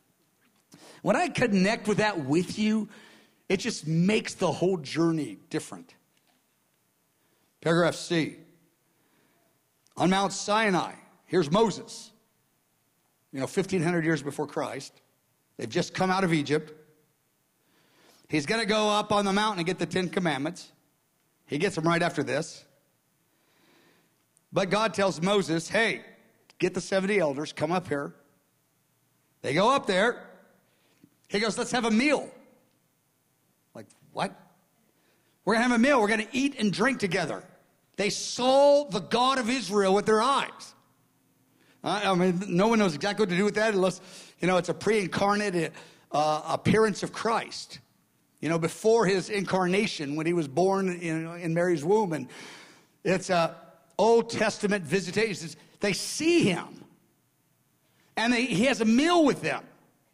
When I connect with that with you, it just makes the whole journey different. Paragraph C. On Mount Sinai, here's Moses. You know, fifteen hundred years before Christ. They've just come out of Egypt. He's going to go up on the mountain and get the Ten Commandments. He gets them right after this. But God tells Moses, hey, get the seventy elders, come up here. They go up there. He goes, let's have a meal. Like, what? We're going to have a meal. We're going to eat and drink together. They saw the God of Israel with their eyes. I mean, no one knows exactly what to do with that unless, you know, it's a pre-incarnate uh, appearance of Christ. You know, before his incarnation, when he was born in, in Mary's womb. And it's a Old Testament visitation. They see him. And they, he has a meal with them.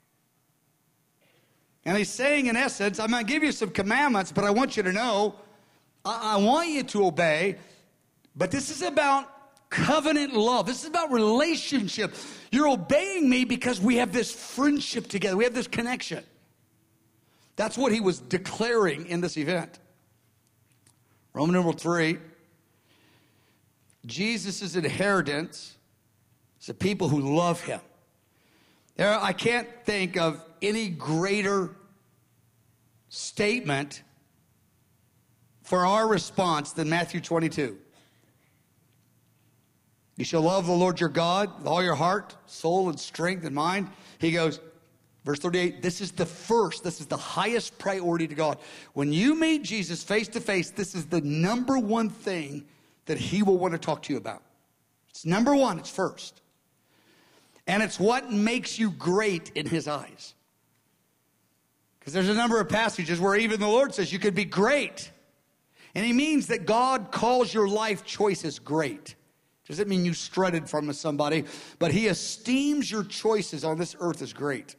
And he's saying, in essence, I'm going to give you some commandments, but I want you to know, I, I want you to obey. But this is about covenant love. This is about relationship. You're obeying me because we have this friendship together. We have this connection. That's what he was declaring in this event. Roman numeral three. Jesus' inheritance is the people who love him. There, I can't think of any greater statement for our response than Matthew twenty-two. You shall love the Lord your God with all your heart, soul, and strength and mind. He goes, verse thirty-eight, this is the first, this is the highest priority to God. When you meet Jesus face to face, this is the number one thing that he will want to talk to you about. It's number one, it's first. And it's what makes you great in his eyes. Because there's a number of passages where even the Lord says you could be great. And he means that God calls your life choices great. Doesn't mean you strutted from somebody, but he esteems your choices on this earth as great.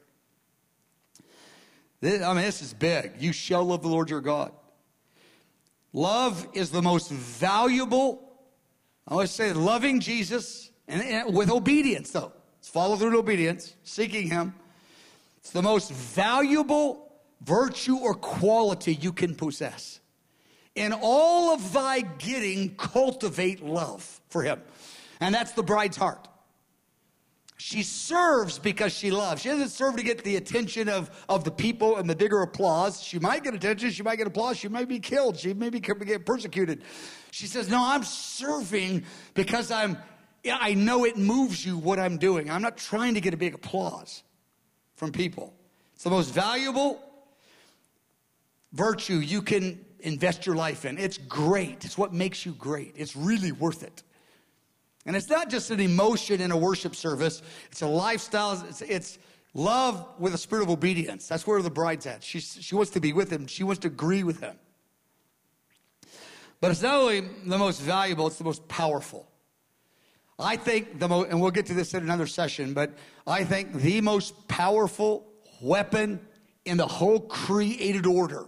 This, I mean, this is big. You shall love the Lord your God. Love is the most valuable. I always say loving Jesus, and, and with obedience though. Let's follow through in obedience, seeking him. It's the most valuable virtue or quality you can possess. In all of thy getting, cultivate love for him. And that's the bride's heart. She serves because she loves. She doesn't serve to get the attention of, of the people and the bigger applause. She might get attention. She might get applause. She might be killed. She may be get persecuted. She says, no, I'm serving because I'm, I know it moves you what I'm doing. I'm not trying to get a big applause from people. It's the most valuable virtue you can invest your life in. It's great. It's what makes you great. It's really worth it. And it's not just an emotion in a worship service. It's a lifestyle. It's, it's love with a spirit of obedience. That's where the bride's at. She, she wants to be with him. She wants to agree with him. But it's not only the most valuable, it's the most powerful. I think the most, and we'll get to this in another session, but I think the most powerful weapon in the whole created order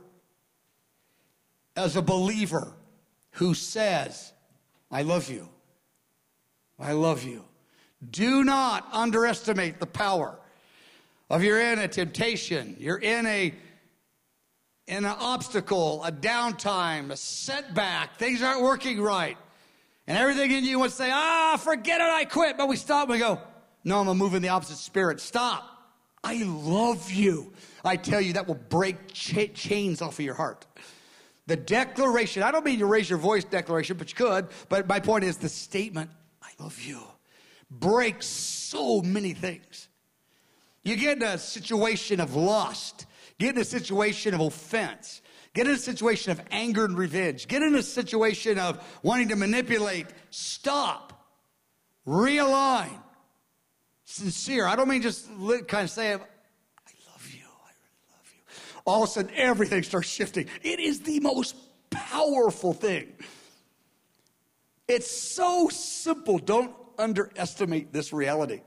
as a believer who says, I love you. I love you. Do not underestimate the power of you're in a temptation, you're in a in an obstacle, a downtime, a setback, things aren't working right. And everything in you wants to say, ah, forget it, I quit. But we stop and we go, no, I'm going to move in the opposite spirit. Stop. I love you. I tell you, that will break ch- chains off of your heart. The declaration, I don't mean to raise your voice declaration, but you could. But my point is the statement, I love you, breaks so many things. You get in a situation of lust, get in a situation of offense, get in a situation of anger and revenge, get in a situation of wanting to manipulate. Stop. Realign. Sincere. I don't mean just kind of say, I love you, I really love you. All of a sudden, everything starts shifting. It is the most powerful thing. It's so simple. Don't underestimate this reality.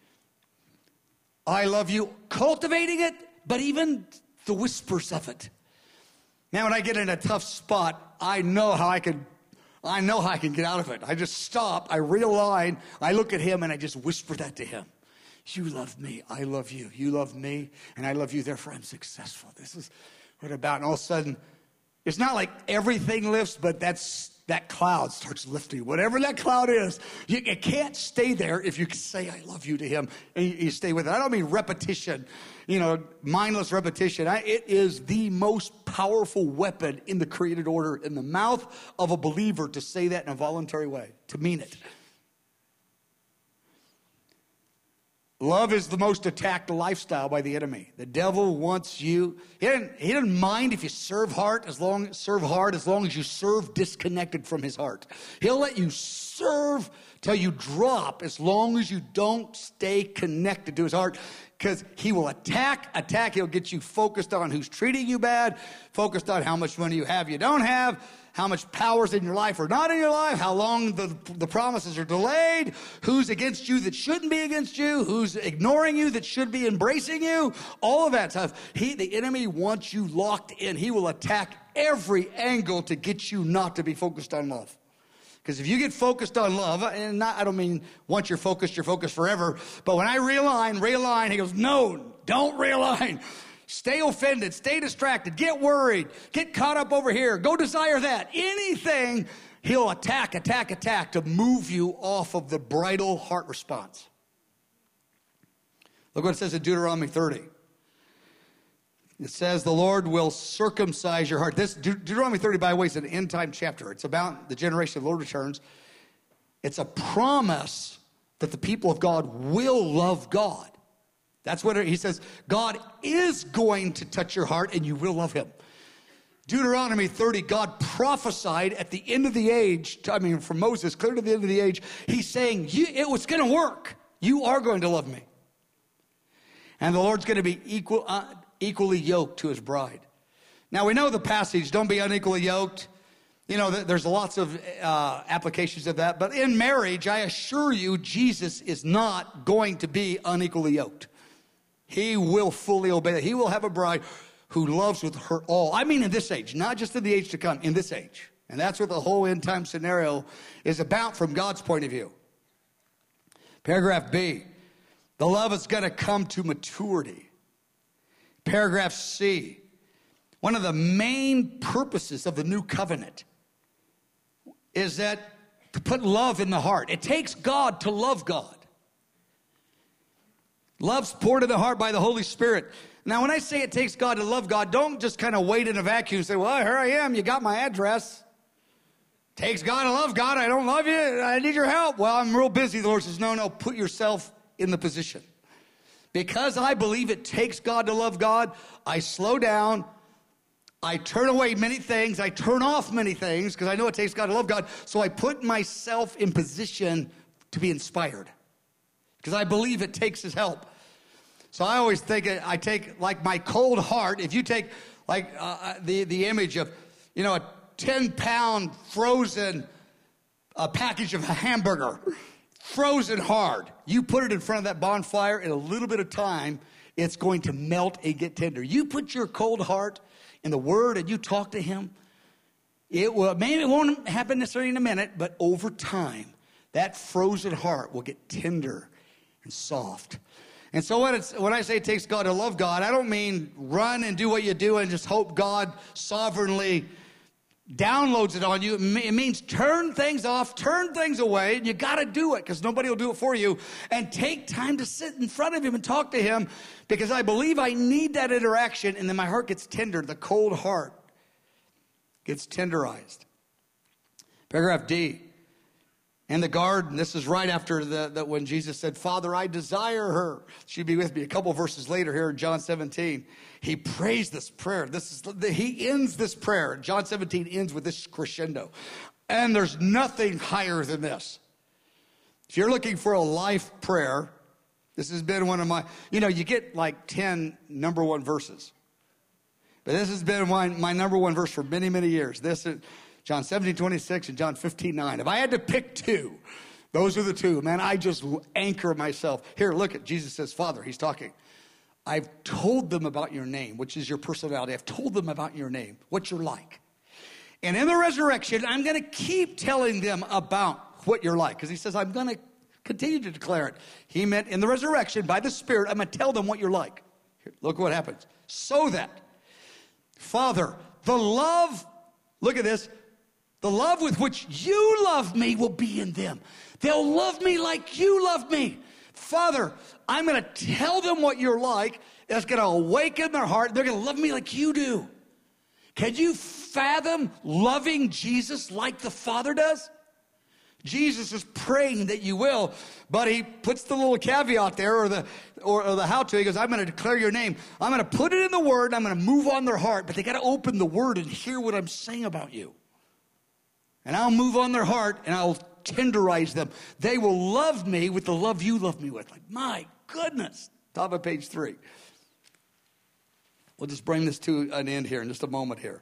I love you. Cultivating it, but even the whispers of it. Now, when I get in a tough spot, I know how I can, I know how I can get out of it. I just stop, I realign, I look at him, and I just whisper that to him. You love me, I love you. You love me, and I love you, therefore I'm successful. This is what about, and all of a sudden, it's not like everything lifts, but that's that cloud starts lifting. Whatever that cloud is, you, it can't stay there if you say, I love you to him, and you, you stay with it. I don't mean repetition, you know, mindless repetition. I, it is the most powerful weapon in the created order in the mouth of a believer to say that in a voluntary way, to mean it. Love is the most attacked lifestyle by the enemy. The devil wants you. He doesn't, he doesn't mind if you serve hard as long serve hard as long as you serve disconnected from his heart. He'll let you serve till you drop as long as you don't stay connected to his heart. Because he will attack, attack. He'll get you focused on who's treating you bad, focused on how much money you have, you don't have, how much power's in your life or not in your life, how long the, the promises are delayed, who's against you that shouldn't be against you, who's ignoring you that should be embracing you, all of that stuff. He, the enemy wants you locked in. He will attack every angle to get you not to be focused on love. Because if you get focused on love, and not, I don't mean once you're focused, you're focused forever. But when I realign, realign, he goes, no, don't realign. Stay offended, stay distracted, get worried, get caught up over here, go desire that. Anything, he'll attack, attack, attack to move you off of the bridal heart response. Look what it says in Deuteronomy thirty. It says, the Lord will circumcise your heart. This De- Deuteronomy thirty, by the way, is an end time chapter. It's about the generation of the Lord returns. It's a promise that the people of God will love God. That's what it, he says. God is going to touch your heart and you will love him. Deuteronomy thirty, God prophesied at the end of the age, I mean, from Moses, clear to the end of the age, he's saying, you, it was going to work. You are going to love me. And the Lord's going to be equal, uh, equally yoked to his bride. Now, we know the passage, don't be unequally yoked. You know, there's lots of uh, applications of that. But in marriage, I assure you, Jesus is not going to be unequally yoked. He will fully obey that. He will have a bride who loves with her all. I mean in this age, not just in the age to come, in this age. And that's what the whole end time scenario is about from God's point of view. Paragraph B, the love is going to come to maturity. Paragraph C, one of the main purposes of the new covenant is that to put love in the heart. It takes God to love God. Love's poured in the heart by the Holy Spirit. Now, when I say it takes God to love God, don't just kind of wait in a vacuum and say, well, here I am. You got my address. Takes God to love God. I don't love you. I need your help. Well, I'm real busy. The Lord says, no, no, put yourself in the position. Because I believe it takes God to love God, I slow down. I turn away many things. I turn off many things because I know it takes God to love God. So I put myself in position to be inspired because I believe it takes his help. So I always think I take like my cold heart. If you take like uh, the, the image of, you know, a ten pound frozen uh, package of a hamburger, frozen hard. You put it in front of that bonfire in a little bit of time, it's going to melt and get tender. You put your cold heart in the Word and you talk to him, it will, maybe it won't happen necessarily in a minute, but over time, that frozen heart will get tender and soft. And so when, it's, when I say it takes God to love God, I don't mean run and do what you do and just hope God sovereignly downloads it on you. It means turn things off, turn things away, and you got to do it because nobody will do it for you. And take time to sit in front of him and talk to him because I believe I need that interaction, and then my heart gets tender. The cold heart gets tenderized. Paragraph D. In the garden, this is right after the, the when Jesus said, Father, I desire her. She'd be with me. A couple verses later here in John seventeen, he prays this prayer. This is the, he ends this prayer. John seventeen ends with this crescendo. And there's nothing higher than this. If you're looking for a life prayer, this has been one of my, you know, you get like ten number one verses. But this has been my, my number one verse for many, many years. This is John seventeen, twenty-six and John fifteen, nine. If I had to pick two, those are the two. Man, I just anchor myself. Here, look at Jesus says, Father, he's talking. I've told them about your name, which is your personality. I've told them about your name, what you're like. And in the resurrection, I'm going to keep telling them about what you're like. Because he says, I'm going to continue to declare it. He meant in the resurrection, by the Spirit, I'm going to tell them what you're like. Here, look what happens. So that, Father, the love, look at this, the love with which you love me will be in them. They'll love me like you love me. Father, I'm going to tell them what you're like. That's going to awaken their heart. They're going to love me like you do. Can you fathom loving Jesus like the Father does? Jesus is praying that you will, but he puts the little caveat there or the or, or the how-to. He goes, I'm going to declare your name. I'm going to put it in the Word. I'm going to move on their heart, but they got to open the Word and hear what I'm saying about you. And I'll move on their heart, and I'll tenderize them. They will love me with the love you love me with. Like, my goodness. Top of page three. We'll just bring this to an end here in just a moment here.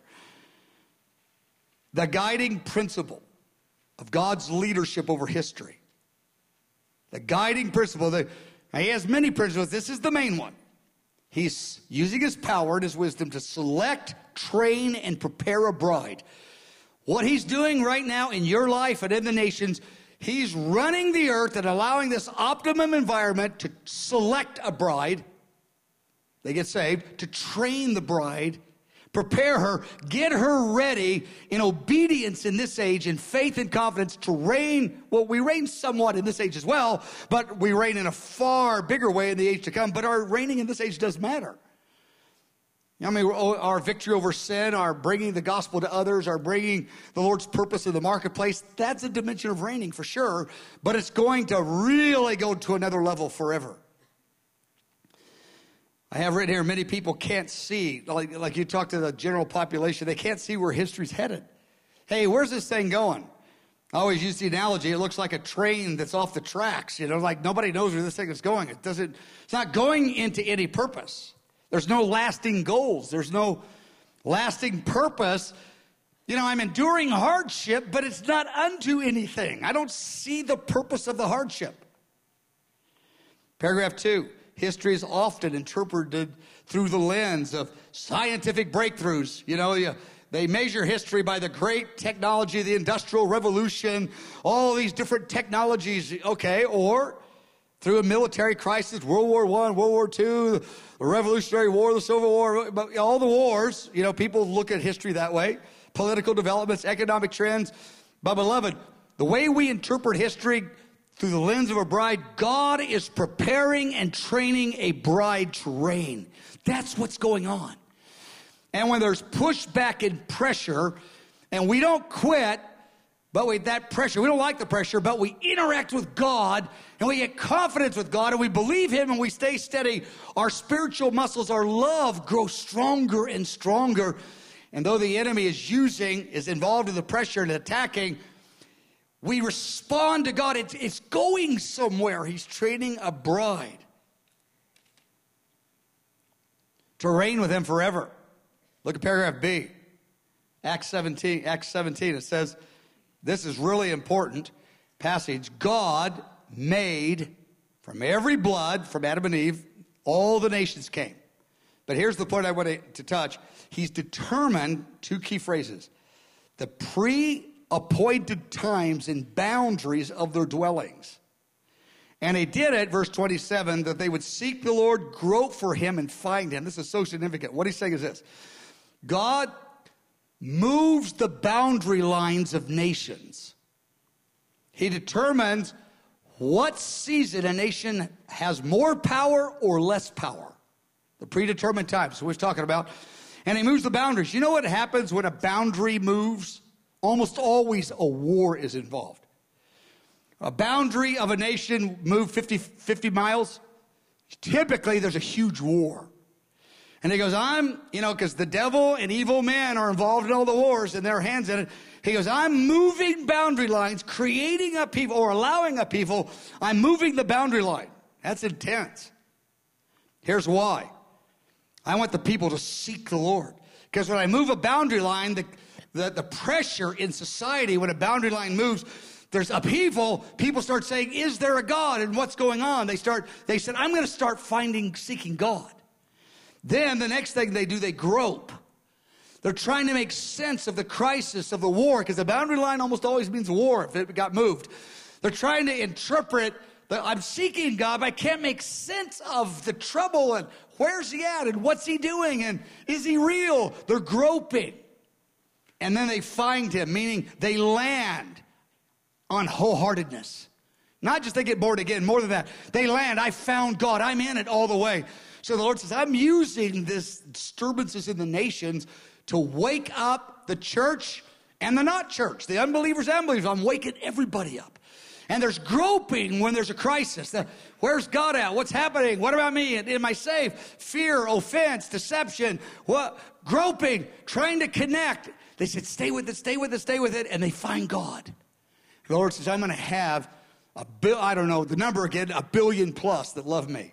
The guiding principle of God's leadership over history. The guiding principle. The, he has many principles. This is the main one. He's using his power and his wisdom to select, train, and prepare a bride. What he's doing right now in your life and in the nations, he's running the earth and allowing this optimum environment to select a bride. They get saved, to train the bride, prepare her, get her ready in obedience in this age, in faith and confidence to reign. Well, we reign somewhat in this age as well, but we reign in a far bigger way in the age to come. But our reigning in this age does matter. I mean, our victory over sin, our bringing the gospel to others, our bringing the Lord's purpose in the marketplace, that's a dimension of reigning for sure, but it's going to really go to another level forever. I have written here, many people can't see, like, like you talk to the general population, they can't see where history's headed. Hey, where's this thing going? I always use the analogy, it looks like a train that's off the tracks, you know, like nobody knows where this thing is going. It doesn't, it's not going into any purpose. There's no lasting goals. There's no lasting purpose. You know, I'm enduring hardship, but it's not unto anything. I don't see the purpose of the hardship. Paragraph two, history is often interpreted through the lens of scientific breakthroughs. You know, you, they measure history by the great technology, the Industrial Revolution, all these different technologies, okay, or through a military crisis, World War One, World War Two, the Revolutionary War, the Civil War, but all the wars, you know, people look at history that way. Political developments, economic trends. But beloved, the way we interpret history through the lens of a bride, God is preparing and training a bride to reign. That's what's going on. And when there's pushback and pressure, and we don't quit, but with that pressure, we don't like the pressure, but we interact with God and we get confidence with God and we believe Him and we stay steady. Our spiritual muscles, our love grows stronger and stronger. And though the enemy is using, is involved in the pressure and attacking, we respond to God. It's, it's going somewhere. He's training a bride to reign with Him forever. Look at paragraph B. Acts seventeen, Acts seventeen, it says, this is really important passage. God made from every blood, from Adam and Eve, all the nations came. But here's the point I want to touch. He's determined, two key phrases, the pre-appointed times and boundaries of their dwellings. And He did it, verse twenty-seven, that they would seek the Lord, grope for Him, and find Him. This is so significant. What He's saying is this. God moves the boundary lines of nations. He determines what season a nation has more power or less power. The predetermined times, so we're talking about. And He moves the boundaries. You know what happens when a boundary moves? Almost always a war is involved. A boundary of a nation moved fifty, fifty miles. Typically, there's a huge war. And He goes, I'm, you know, because the devil and evil men are involved in all the wars and their hands in it. He goes, I'm moving boundary lines, creating a people or allowing a people. I'm moving the boundary line. That's intense. Here's why. I want the people to seek the Lord. Because when I move a boundary line, the, the, the pressure in society, when a boundary line moves, there's upheaval. People start saying, is there a God? And what's going on? They start, they said, I'm going to start finding, seeking God. Then the next thing they do, they grope. They're trying to make sense of the crisis of the war, because the boundary line almost always means war if it got moved. They're trying to interpret that I'm seeking God, but I can't make sense of the trouble and where's He at and what's He doing and is He real? They're groping. And then they find Him, meaning they land on wholeheartedness. Not just they get born again, more than that. They land, I found God, I'm in it all the way. So the Lord says, I'm using this disturbances in the nations to wake up the church and the not church, the unbelievers and believers. I'm waking everybody up. And there's groping when there's a crisis. The, where's God at? What's happening? What about me? Am I safe? Fear, offense, deception, what? Groping, trying to connect. They said, stay with it, stay with it, stay with it. And they find God. The Lord says, I'm going to have a bill, I don't know, the number again, a billion plus that love me.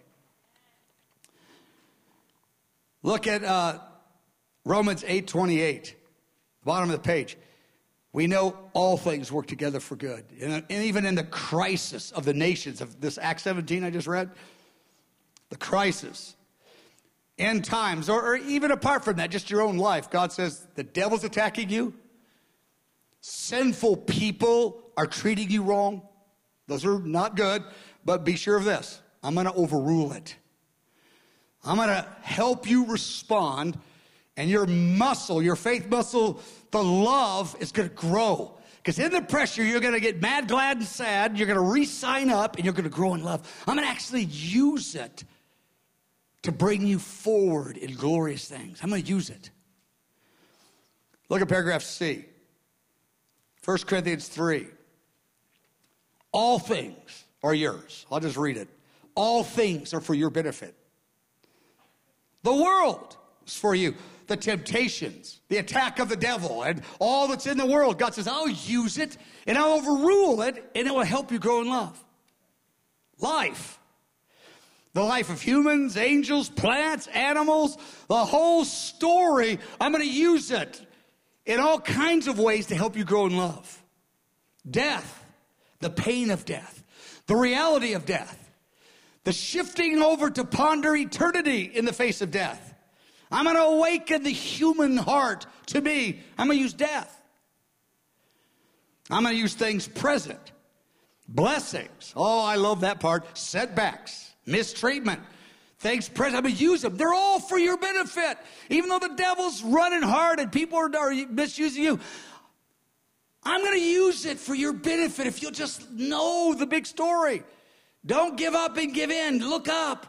Look at uh, Romans eight twenty-eight, bottom of the page. We know all things work together for good. And, and even in the crisis of the nations of this Acts seventeen I just read, the crisis, end times, or, or even apart from that, just your own life, God says the devil's attacking you. sinful people are treating you wrong, those are not good, but be sure of this. I'm going to overrule it. I'm going to help you respond, and your muscle, your faith muscle, the love is going to grow. Because in the pressure, you're going to get mad, glad, and sad. You're going to re-sign up, and you're going to grow in love. I'm going to actually use it to bring you forward in glorious things. I'm going to use it. Look at paragraph C. First Corinthians three. All things are yours. I'll just read it. All things are for your benefit. The world is for you. The temptations, the attack of the devil, and all that's in the world. God says, I'll use it, and I'll overrule it, and it will help you grow in love. Life. The life of humans, angels, plants, animals, the whole story, I'm going to use it in all kinds of ways to help you grow in love. Death, the pain of death, the reality of death, the shifting over to ponder eternity in the face of death. I'm going to awaken the human heart to me. I'm going to use death. I'm going to use things present. Blessings. Oh, I love that part. Setbacks. Mistreatment. Things present. I'm going to use them. They're all for your benefit. Even though the devil's running hard and people are, are misusing you, I'm going to use it for your benefit if you'll just know the big story. Don't give up and give in. Look up.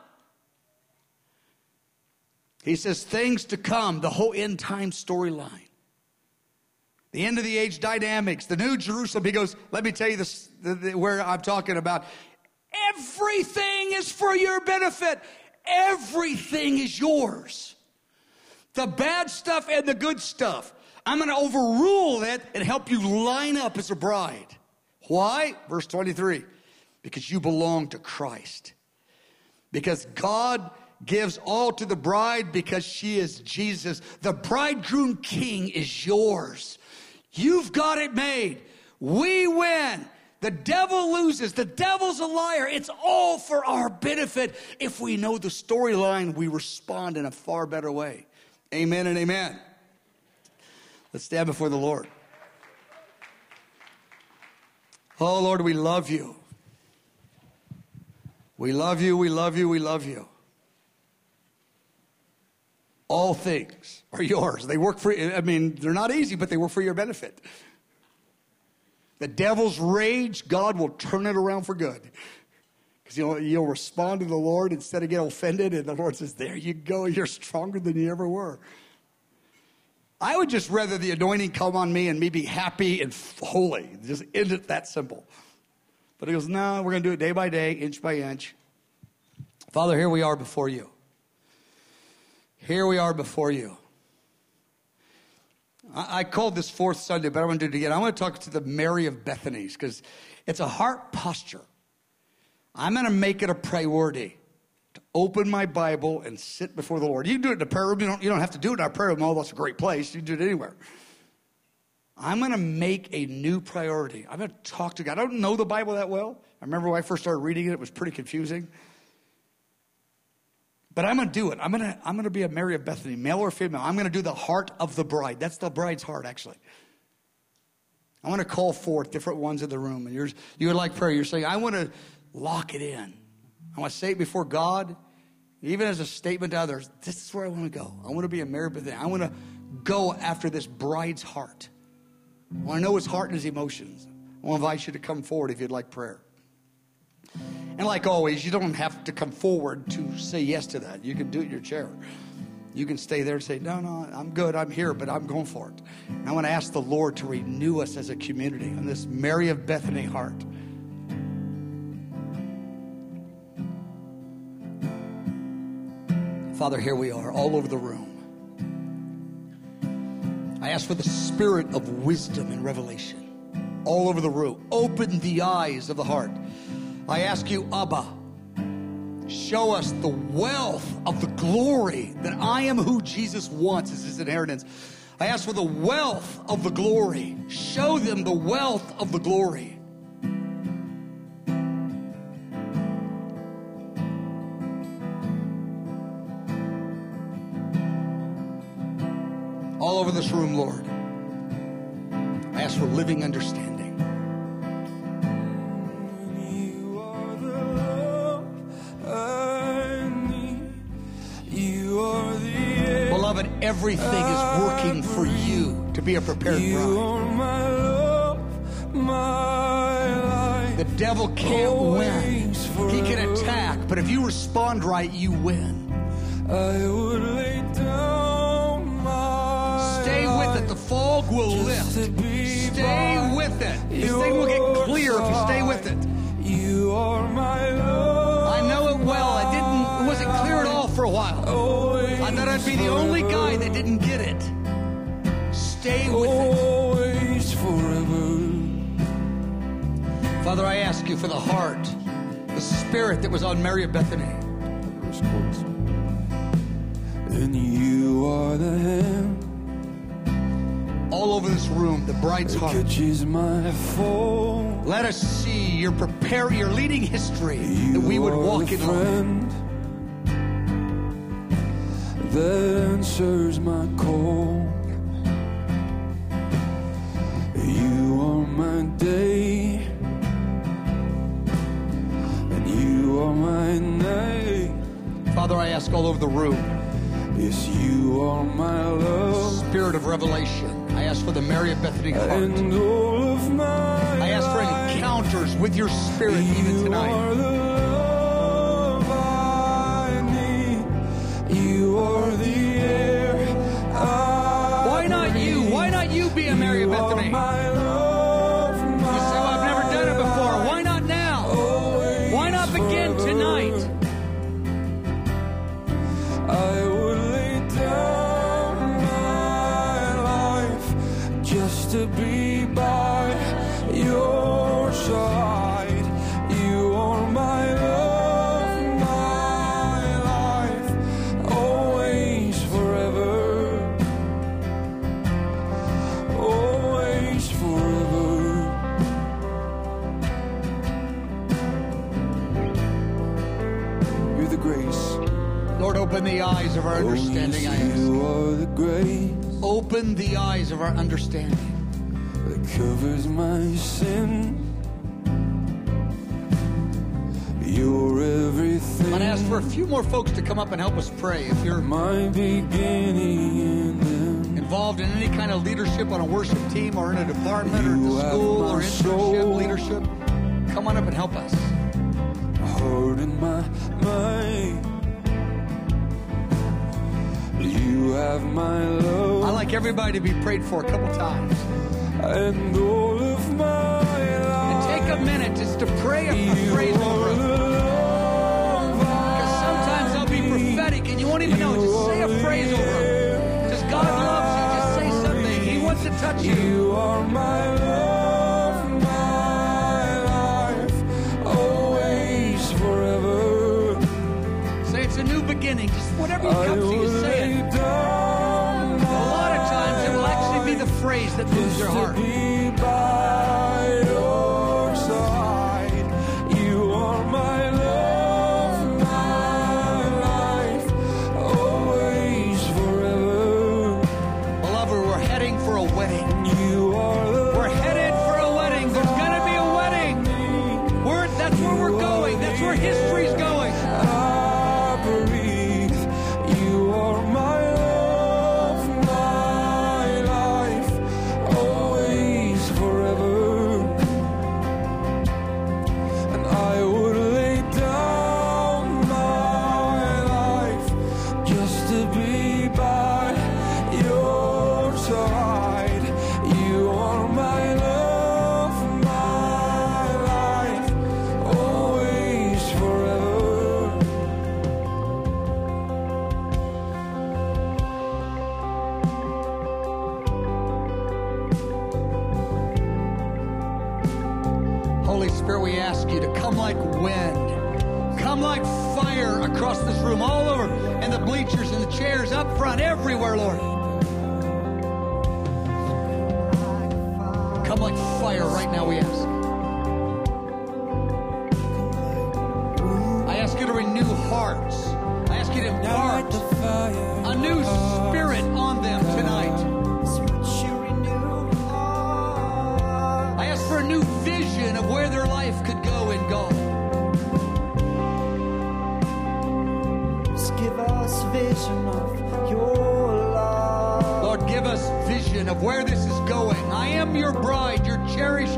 He says things to come, the whole end time storyline. The end of the age dynamics, the new Jerusalem. He goes, let me tell you this, the, the, where I'm talking about. Everything is for your benefit. Everything is yours. The bad stuff and the good stuff. I'm going to overrule it and help you line up as a bride. Why? Verse twenty-three. Because you belong to Christ. Because God gives all to the bride because she is Jesus. The bridegroom king is yours. You've got it made. We win. The devil loses. The devil's a liar. It's all for our benefit. If we know the storyline, we respond in a far better way. Amen and amen. Let's stand before the Lord. Oh, Lord, we love you. We love you, we love you, we love you. All things are yours. They work for you. I mean, they're not easy, but they work for your benefit. The devil's rage, God will turn it around for good. Because you'll, you'll respond to the Lord instead of get offended. And the Lord says, there you go. You're stronger than you ever were. I would just rather the anointing come on me and me be happy and holy. Just end it that simple. But he goes, no, we're going to do it day by day, inch by inch. Father, here we are before you. Here we are before you. I, I called this fourth Sunday, but I want to do it again. I want to talk to the Mary of Bethany's because it's a heart posture. I'm going to make it a priority to open my Bible and sit before the Lord. You can do it in the prayer room. You don't, you don't have to do it in our prayer room. Oh, that's a great place. You can do it anywhere. I'm going to make a new priority. I'm going to talk to God. I don't know the Bible that well. I remember when I first started reading it, it was pretty confusing. But I'm going to do it. I'm going to, I'm going to be a Mary of Bethany, male or female. I'm going to do the heart of the bride. That's the bride's heart, actually. I want to call forth different ones in the room. And you're, you would like prayer. You're saying, I want to lock it in. I want to say it before God, even as a statement to others. This is where I want to go. I want to be a Mary of Bethany. I want to go after this bride's heart. I want to know his heart and his emotions. I want to invite you to come forward if you'd like prayer. And like always, you don't have to come forward to say yes to that. You can do it in your chair. You can stay there and say, no, no, I'm good. I'm here, but I'm going for it. And I want to ask the Lord to renew us as a community on this Mary of Bethany heart. Father, here we are all over the room. I ask for the spirit of wisdom and revelation all over the room. Open the eyes of the heart. I ask you, Abba, show us the wealth of the glory that I am who Jesus wants as his inheritance. I ask for the wealth of the glory. Show them the wealth of the glory. All over this room, Lord. I ask ask for living understanding. You are the love I need. You are the air. Beloved, everything is working for you to be a prepared You bride. are my love, my life. The devil can't win. Always He can forever. attack, but if you respond right, you win. I would lay down my Stay with it. The fog will Just to lift. be Stay by with it. This your thing will get clear if you stay with it. You are my love. I know it well. I didn't. It wasn't clear at all for a while. Always I thought I'd be the only guy that didn't get it. Stay with it. Always forever. Father, I ask you for the heart, the spirit that was on Mary of Bethany. And you are the hand All over this room, the bride's that heart. catches my fall. Let us see your prepare, your leading history, that we would walk in love. friend that answers my call. You are my day, and you are my night. Father, I ask all over the room, Yes, you are my love, spirit of revelation. I ask for the Mary of Bethany heart. and all of my I ask for life. encounters with your spirit even You tonight. are the love I need. You are the air I Why not you? Why not you be a Mary of You are Bethany? my love, You my say, well, I've never done it before. Why not now? always Why not begin forever. tonight? I would lay down my life just to be by your side. You are my love, my life, always forever, always forever. You're the grace. Lord, open the eyes of our understanding, I ask. You are the grace Open the eyes of our understanding. that covers my sin. You're everything. I'm going to ask for a few more folks to come up and help us pray. If you're my beginning and end. involved in any kind of leadership on a worship team or in a department or at You the have school my or internship soul. leadership, come on up and help us. Heart in my mind. You have my love. I'd like everybody to be prayed for a couple times. And all of my And life. take a minute just to pray a, a You phrase are over the them. love Because sometimes they'll be I need. prophetic and you won't even know. Just say a phrase over them. Just God loves you. Just say something. He wants to touch you. You are my love, my life, always forever. Say it's a new beginning. Just whatever I comes to you, will say lay it. down A lot of times it will actually be the phrase that moves your just to heart. be by your side. You are my love, my life, always forever. Beloved, we're heading for a wedding. You are the We're headed for a wedding. There's going to be a wedding. We're, that's where we're going. That's where history's going. I breathe. You are my love, my life, always forever. And I would lay down my life just to be by your side. You are my love, my life, always forever. Holy Spirit, we ask you to come like wind. Come like fire across this room, all over, and the bleachers and the chairs up front, everywhere, Lord. Come like fire right now, we ask. I ask you to renew hearts. I ask you to impart a new spirit on them tonight. us vision of your love. Lord, give us vision of where this is going. I am your bride, your cherished.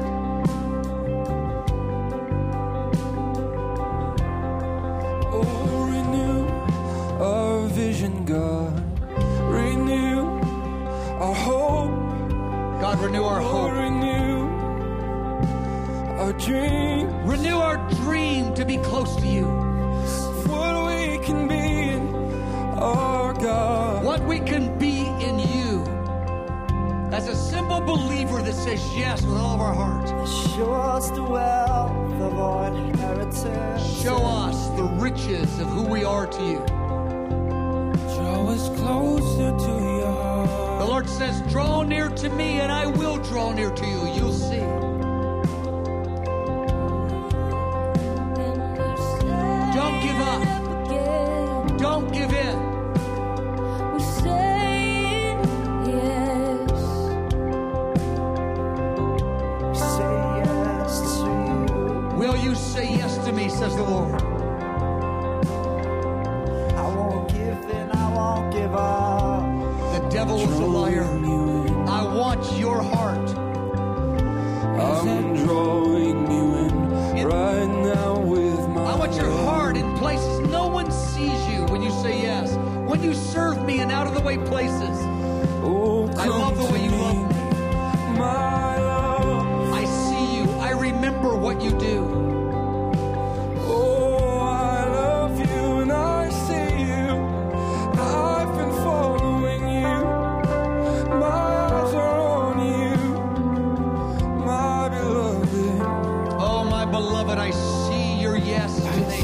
Oh, renew our vision, God. Renew our hope. God, renew our Oh, hope. renew our dream. Renew our dream to be close to you. What we can be in our God. What we can be in you. As a simple believer that says yes with all of our hearts. Show us the wealth of our inheritance. Show us the riches of who we are to you. Draw us closer to your heart. The Lord says, draw near to me and I will draw near to you. You'll see. Don't give up. Don't give in. We say yes. Say yes to you. Will you say yes to me, says the Lord. I won't give in, I won't give up. The devil is a liar. I want your heart. I'm drawing you in right now with my I want your heart in places no one sees you when you say yes. When you serve me in out of the way places. Oh, I love the way you love me. my love. I see you. I remember what you do. Oh, I love you and I see you. I've been following you. My eyes are on you, my beloved. Oh, my beloved, I see your yes today.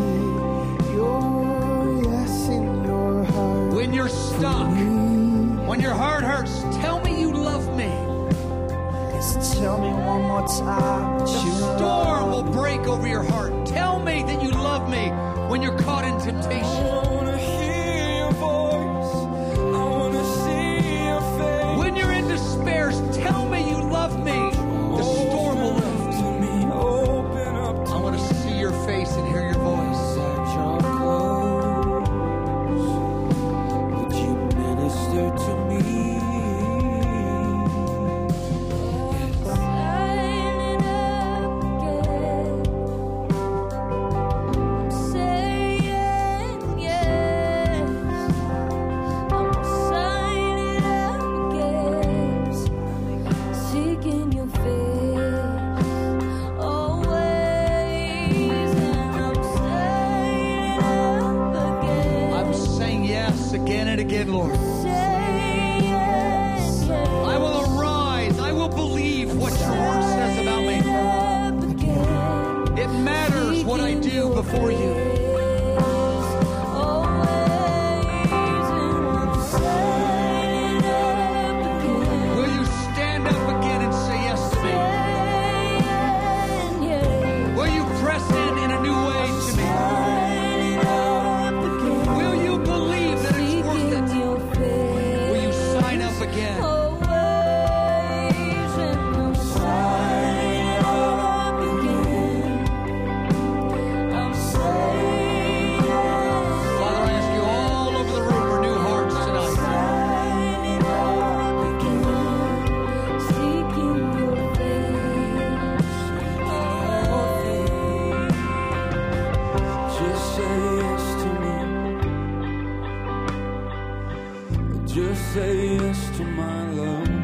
Your yes in your heart. When you're stuck, when your heart hurts, tell me you love me. Just tell me one more time that The you storm love will break over your heart. Tell me that you love me when you're caught in temptation. I wanna hear your voice. I wanna see your face. When you're in despair, tell me you love me. The storm will lift. To me, open up to I want to see your face and hear your voice. draw close. Would you minister to me? Sign it up again. I'm saying yes. I'm signing up again. Seeking your face always, and I'm saying up again. I'm saying yes again and again, Lord. Say yes, yes. I will arise. I will believe what your word says about me. It matters what I do before you. Will you stand up again and say yes to me? Will you press in in a new way to me? Will you believe that it's worth it? Will you sign up again? Father, I ask you all over the room, renew hearts tonight. Just say yes to me. Just say yes to my love.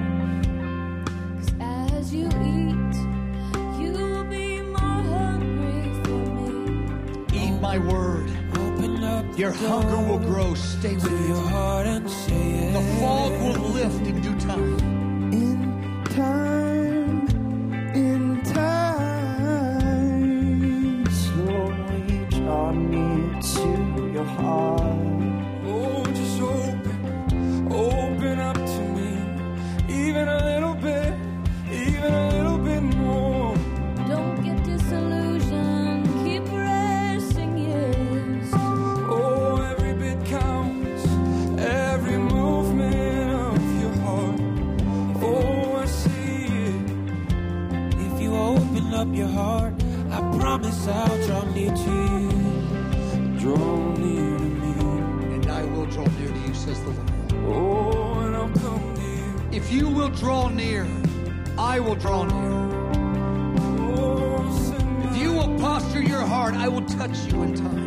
As you eat, you will be more hungry for me. Eat my word. Open up Your hunger will grow. Stay with to your me. heart and say yes. The fog will lift in due time. in time, in time. Slowly draw me to your heart. Oh, just open, open up to me, even a little bit, even a little bit more. Don't get disillusioned. Keep pressing yes. Oh, every bit counts, every movement of your heart. Oh, I see it. If you open up your heart, I promise I'll draw near to you, draw near to me. And I says the Lord. Oh, and I'll come near. If you will draw near, I will draw near. Oh, send If you will posture your heart, I will touch you in time.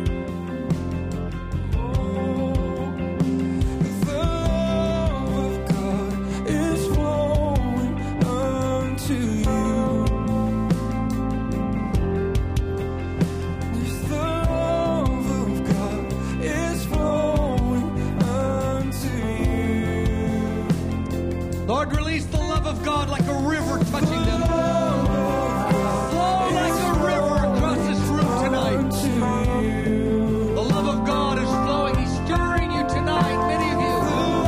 Lord, release the love of God like a river touching them. Flow like a river across this room tonight. The love of God is flowing. He's stirring you tonight, many of you.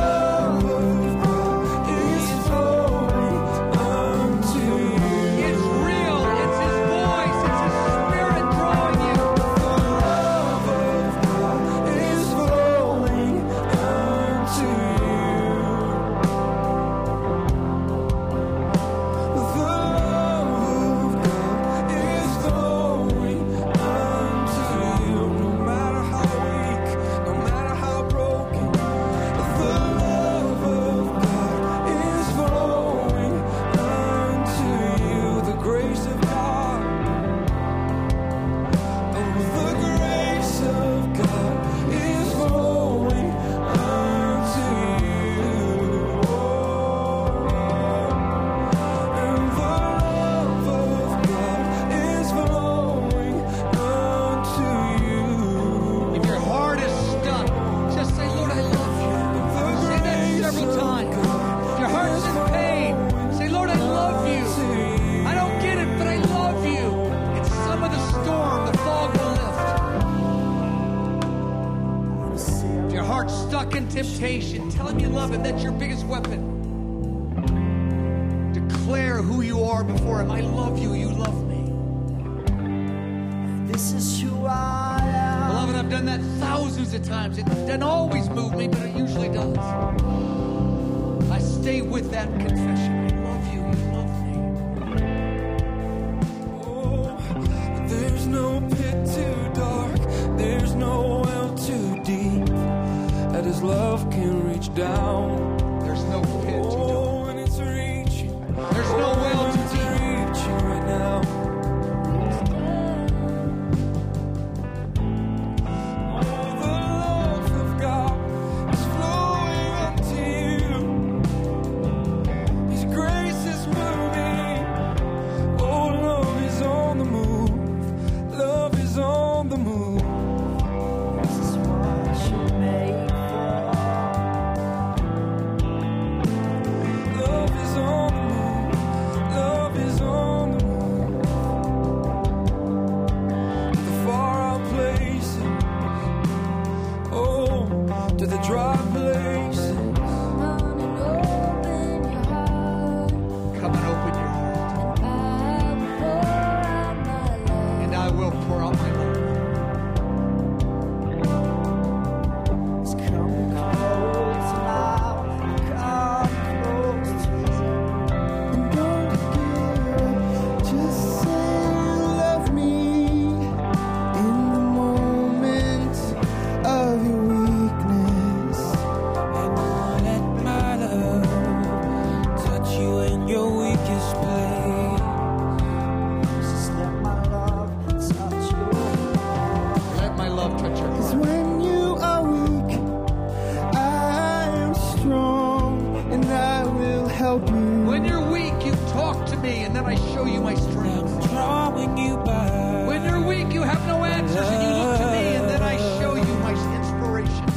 It's real. It's His voice. It's His Spirit drawing you. If your heart is stuck, just say, Lord, I love you. Say that several times. If your heart's in pain, say, Lord, I love you. I don't get it, but I love you. In some of the storm, the fog will lift. If your heart's stuck in temptation, tell Him you love Him. That's your biggest weapon. Declare who you are before Him. I love you. You love me. This is who I am. Beloved, I've done that thousands of times. It doesn't always move me, but it usually does. I stay with that confession. I love you. You love me. Oh, there's no pit too dark, there's no well too deep that His love can reach down. There's no pit too dark. Oh, and it's reaching. There's no well It's too deep. reaching right now. Oh, the love of God is flowing unto you. His grace is moving. Oh, love is on the move. Love is on the move. This is what you're made for. Love is on the move. Love is on the move. The far out places. Oh, to the dry places. Come and open your heart. Come and open your heart, I will pour out my love. and I will pour out my love. It's come close now. Come close to me. And don't give, just say you love me in the moment of your weakness. And don't let my love touch you in your weakest place. Just let my love touch you. Let my love touch your Cause heart. when you are weak, I am strong, and I will help you. When you're weak, you talk to me, and then I show you my strength. Drawing you by. When you're weak, you have no answers, and you look to me, and then I show you my inspiration.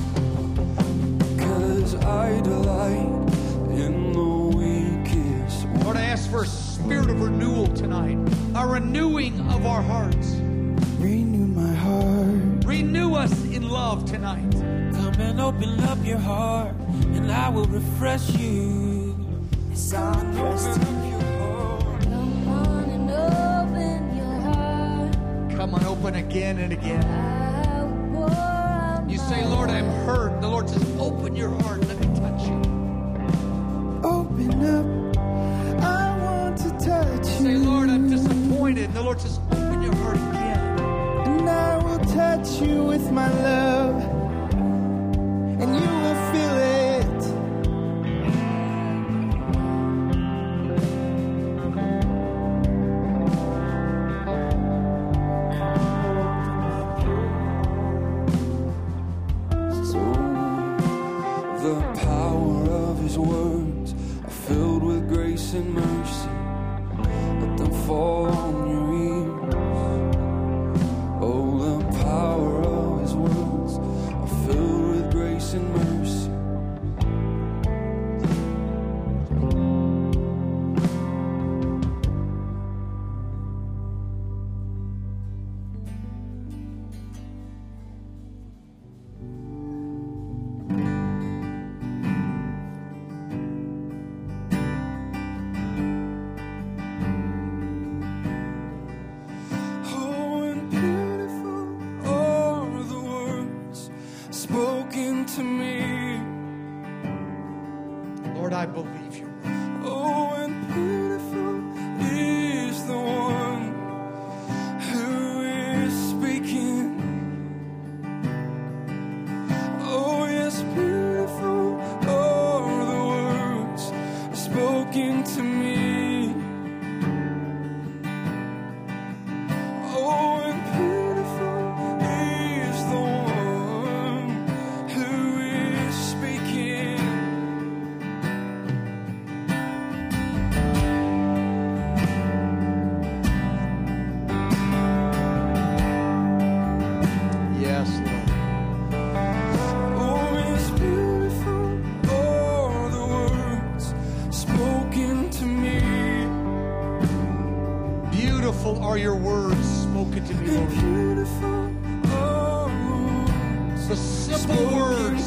Cause I delight in the weakest. Lord, I ask for a spirit of renewal tonight, a renewing of our hearts. Renew my heart. Renew us in love tonight. Come and open up your heart, and I will refresh you. It's undressed. Come on and open your heart. Come on, open again and again. I will pour out You my say, Lord, I'm hurt. The Lord says, open your heart. Let me touch you. Open up. I want to touch You say, you. Lord, I'm disappointed. And the Lord says, open your heart again. And I will touch you with my love. And you will feel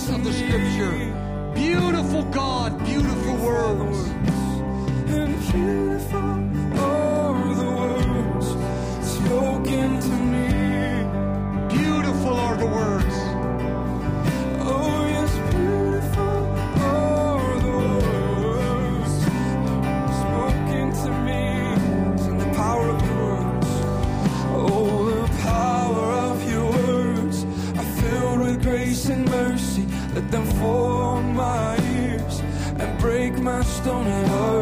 words of the scripture. Beautiful God, beautiful words. And beautiful are the words spoken to me. Beautiful are the words. Oh yes, beautiful are the words spoken to me. And the power of your words. Oh, the power of your words are filled with grace and mercy. Let them fall on my ears and break my stony heart.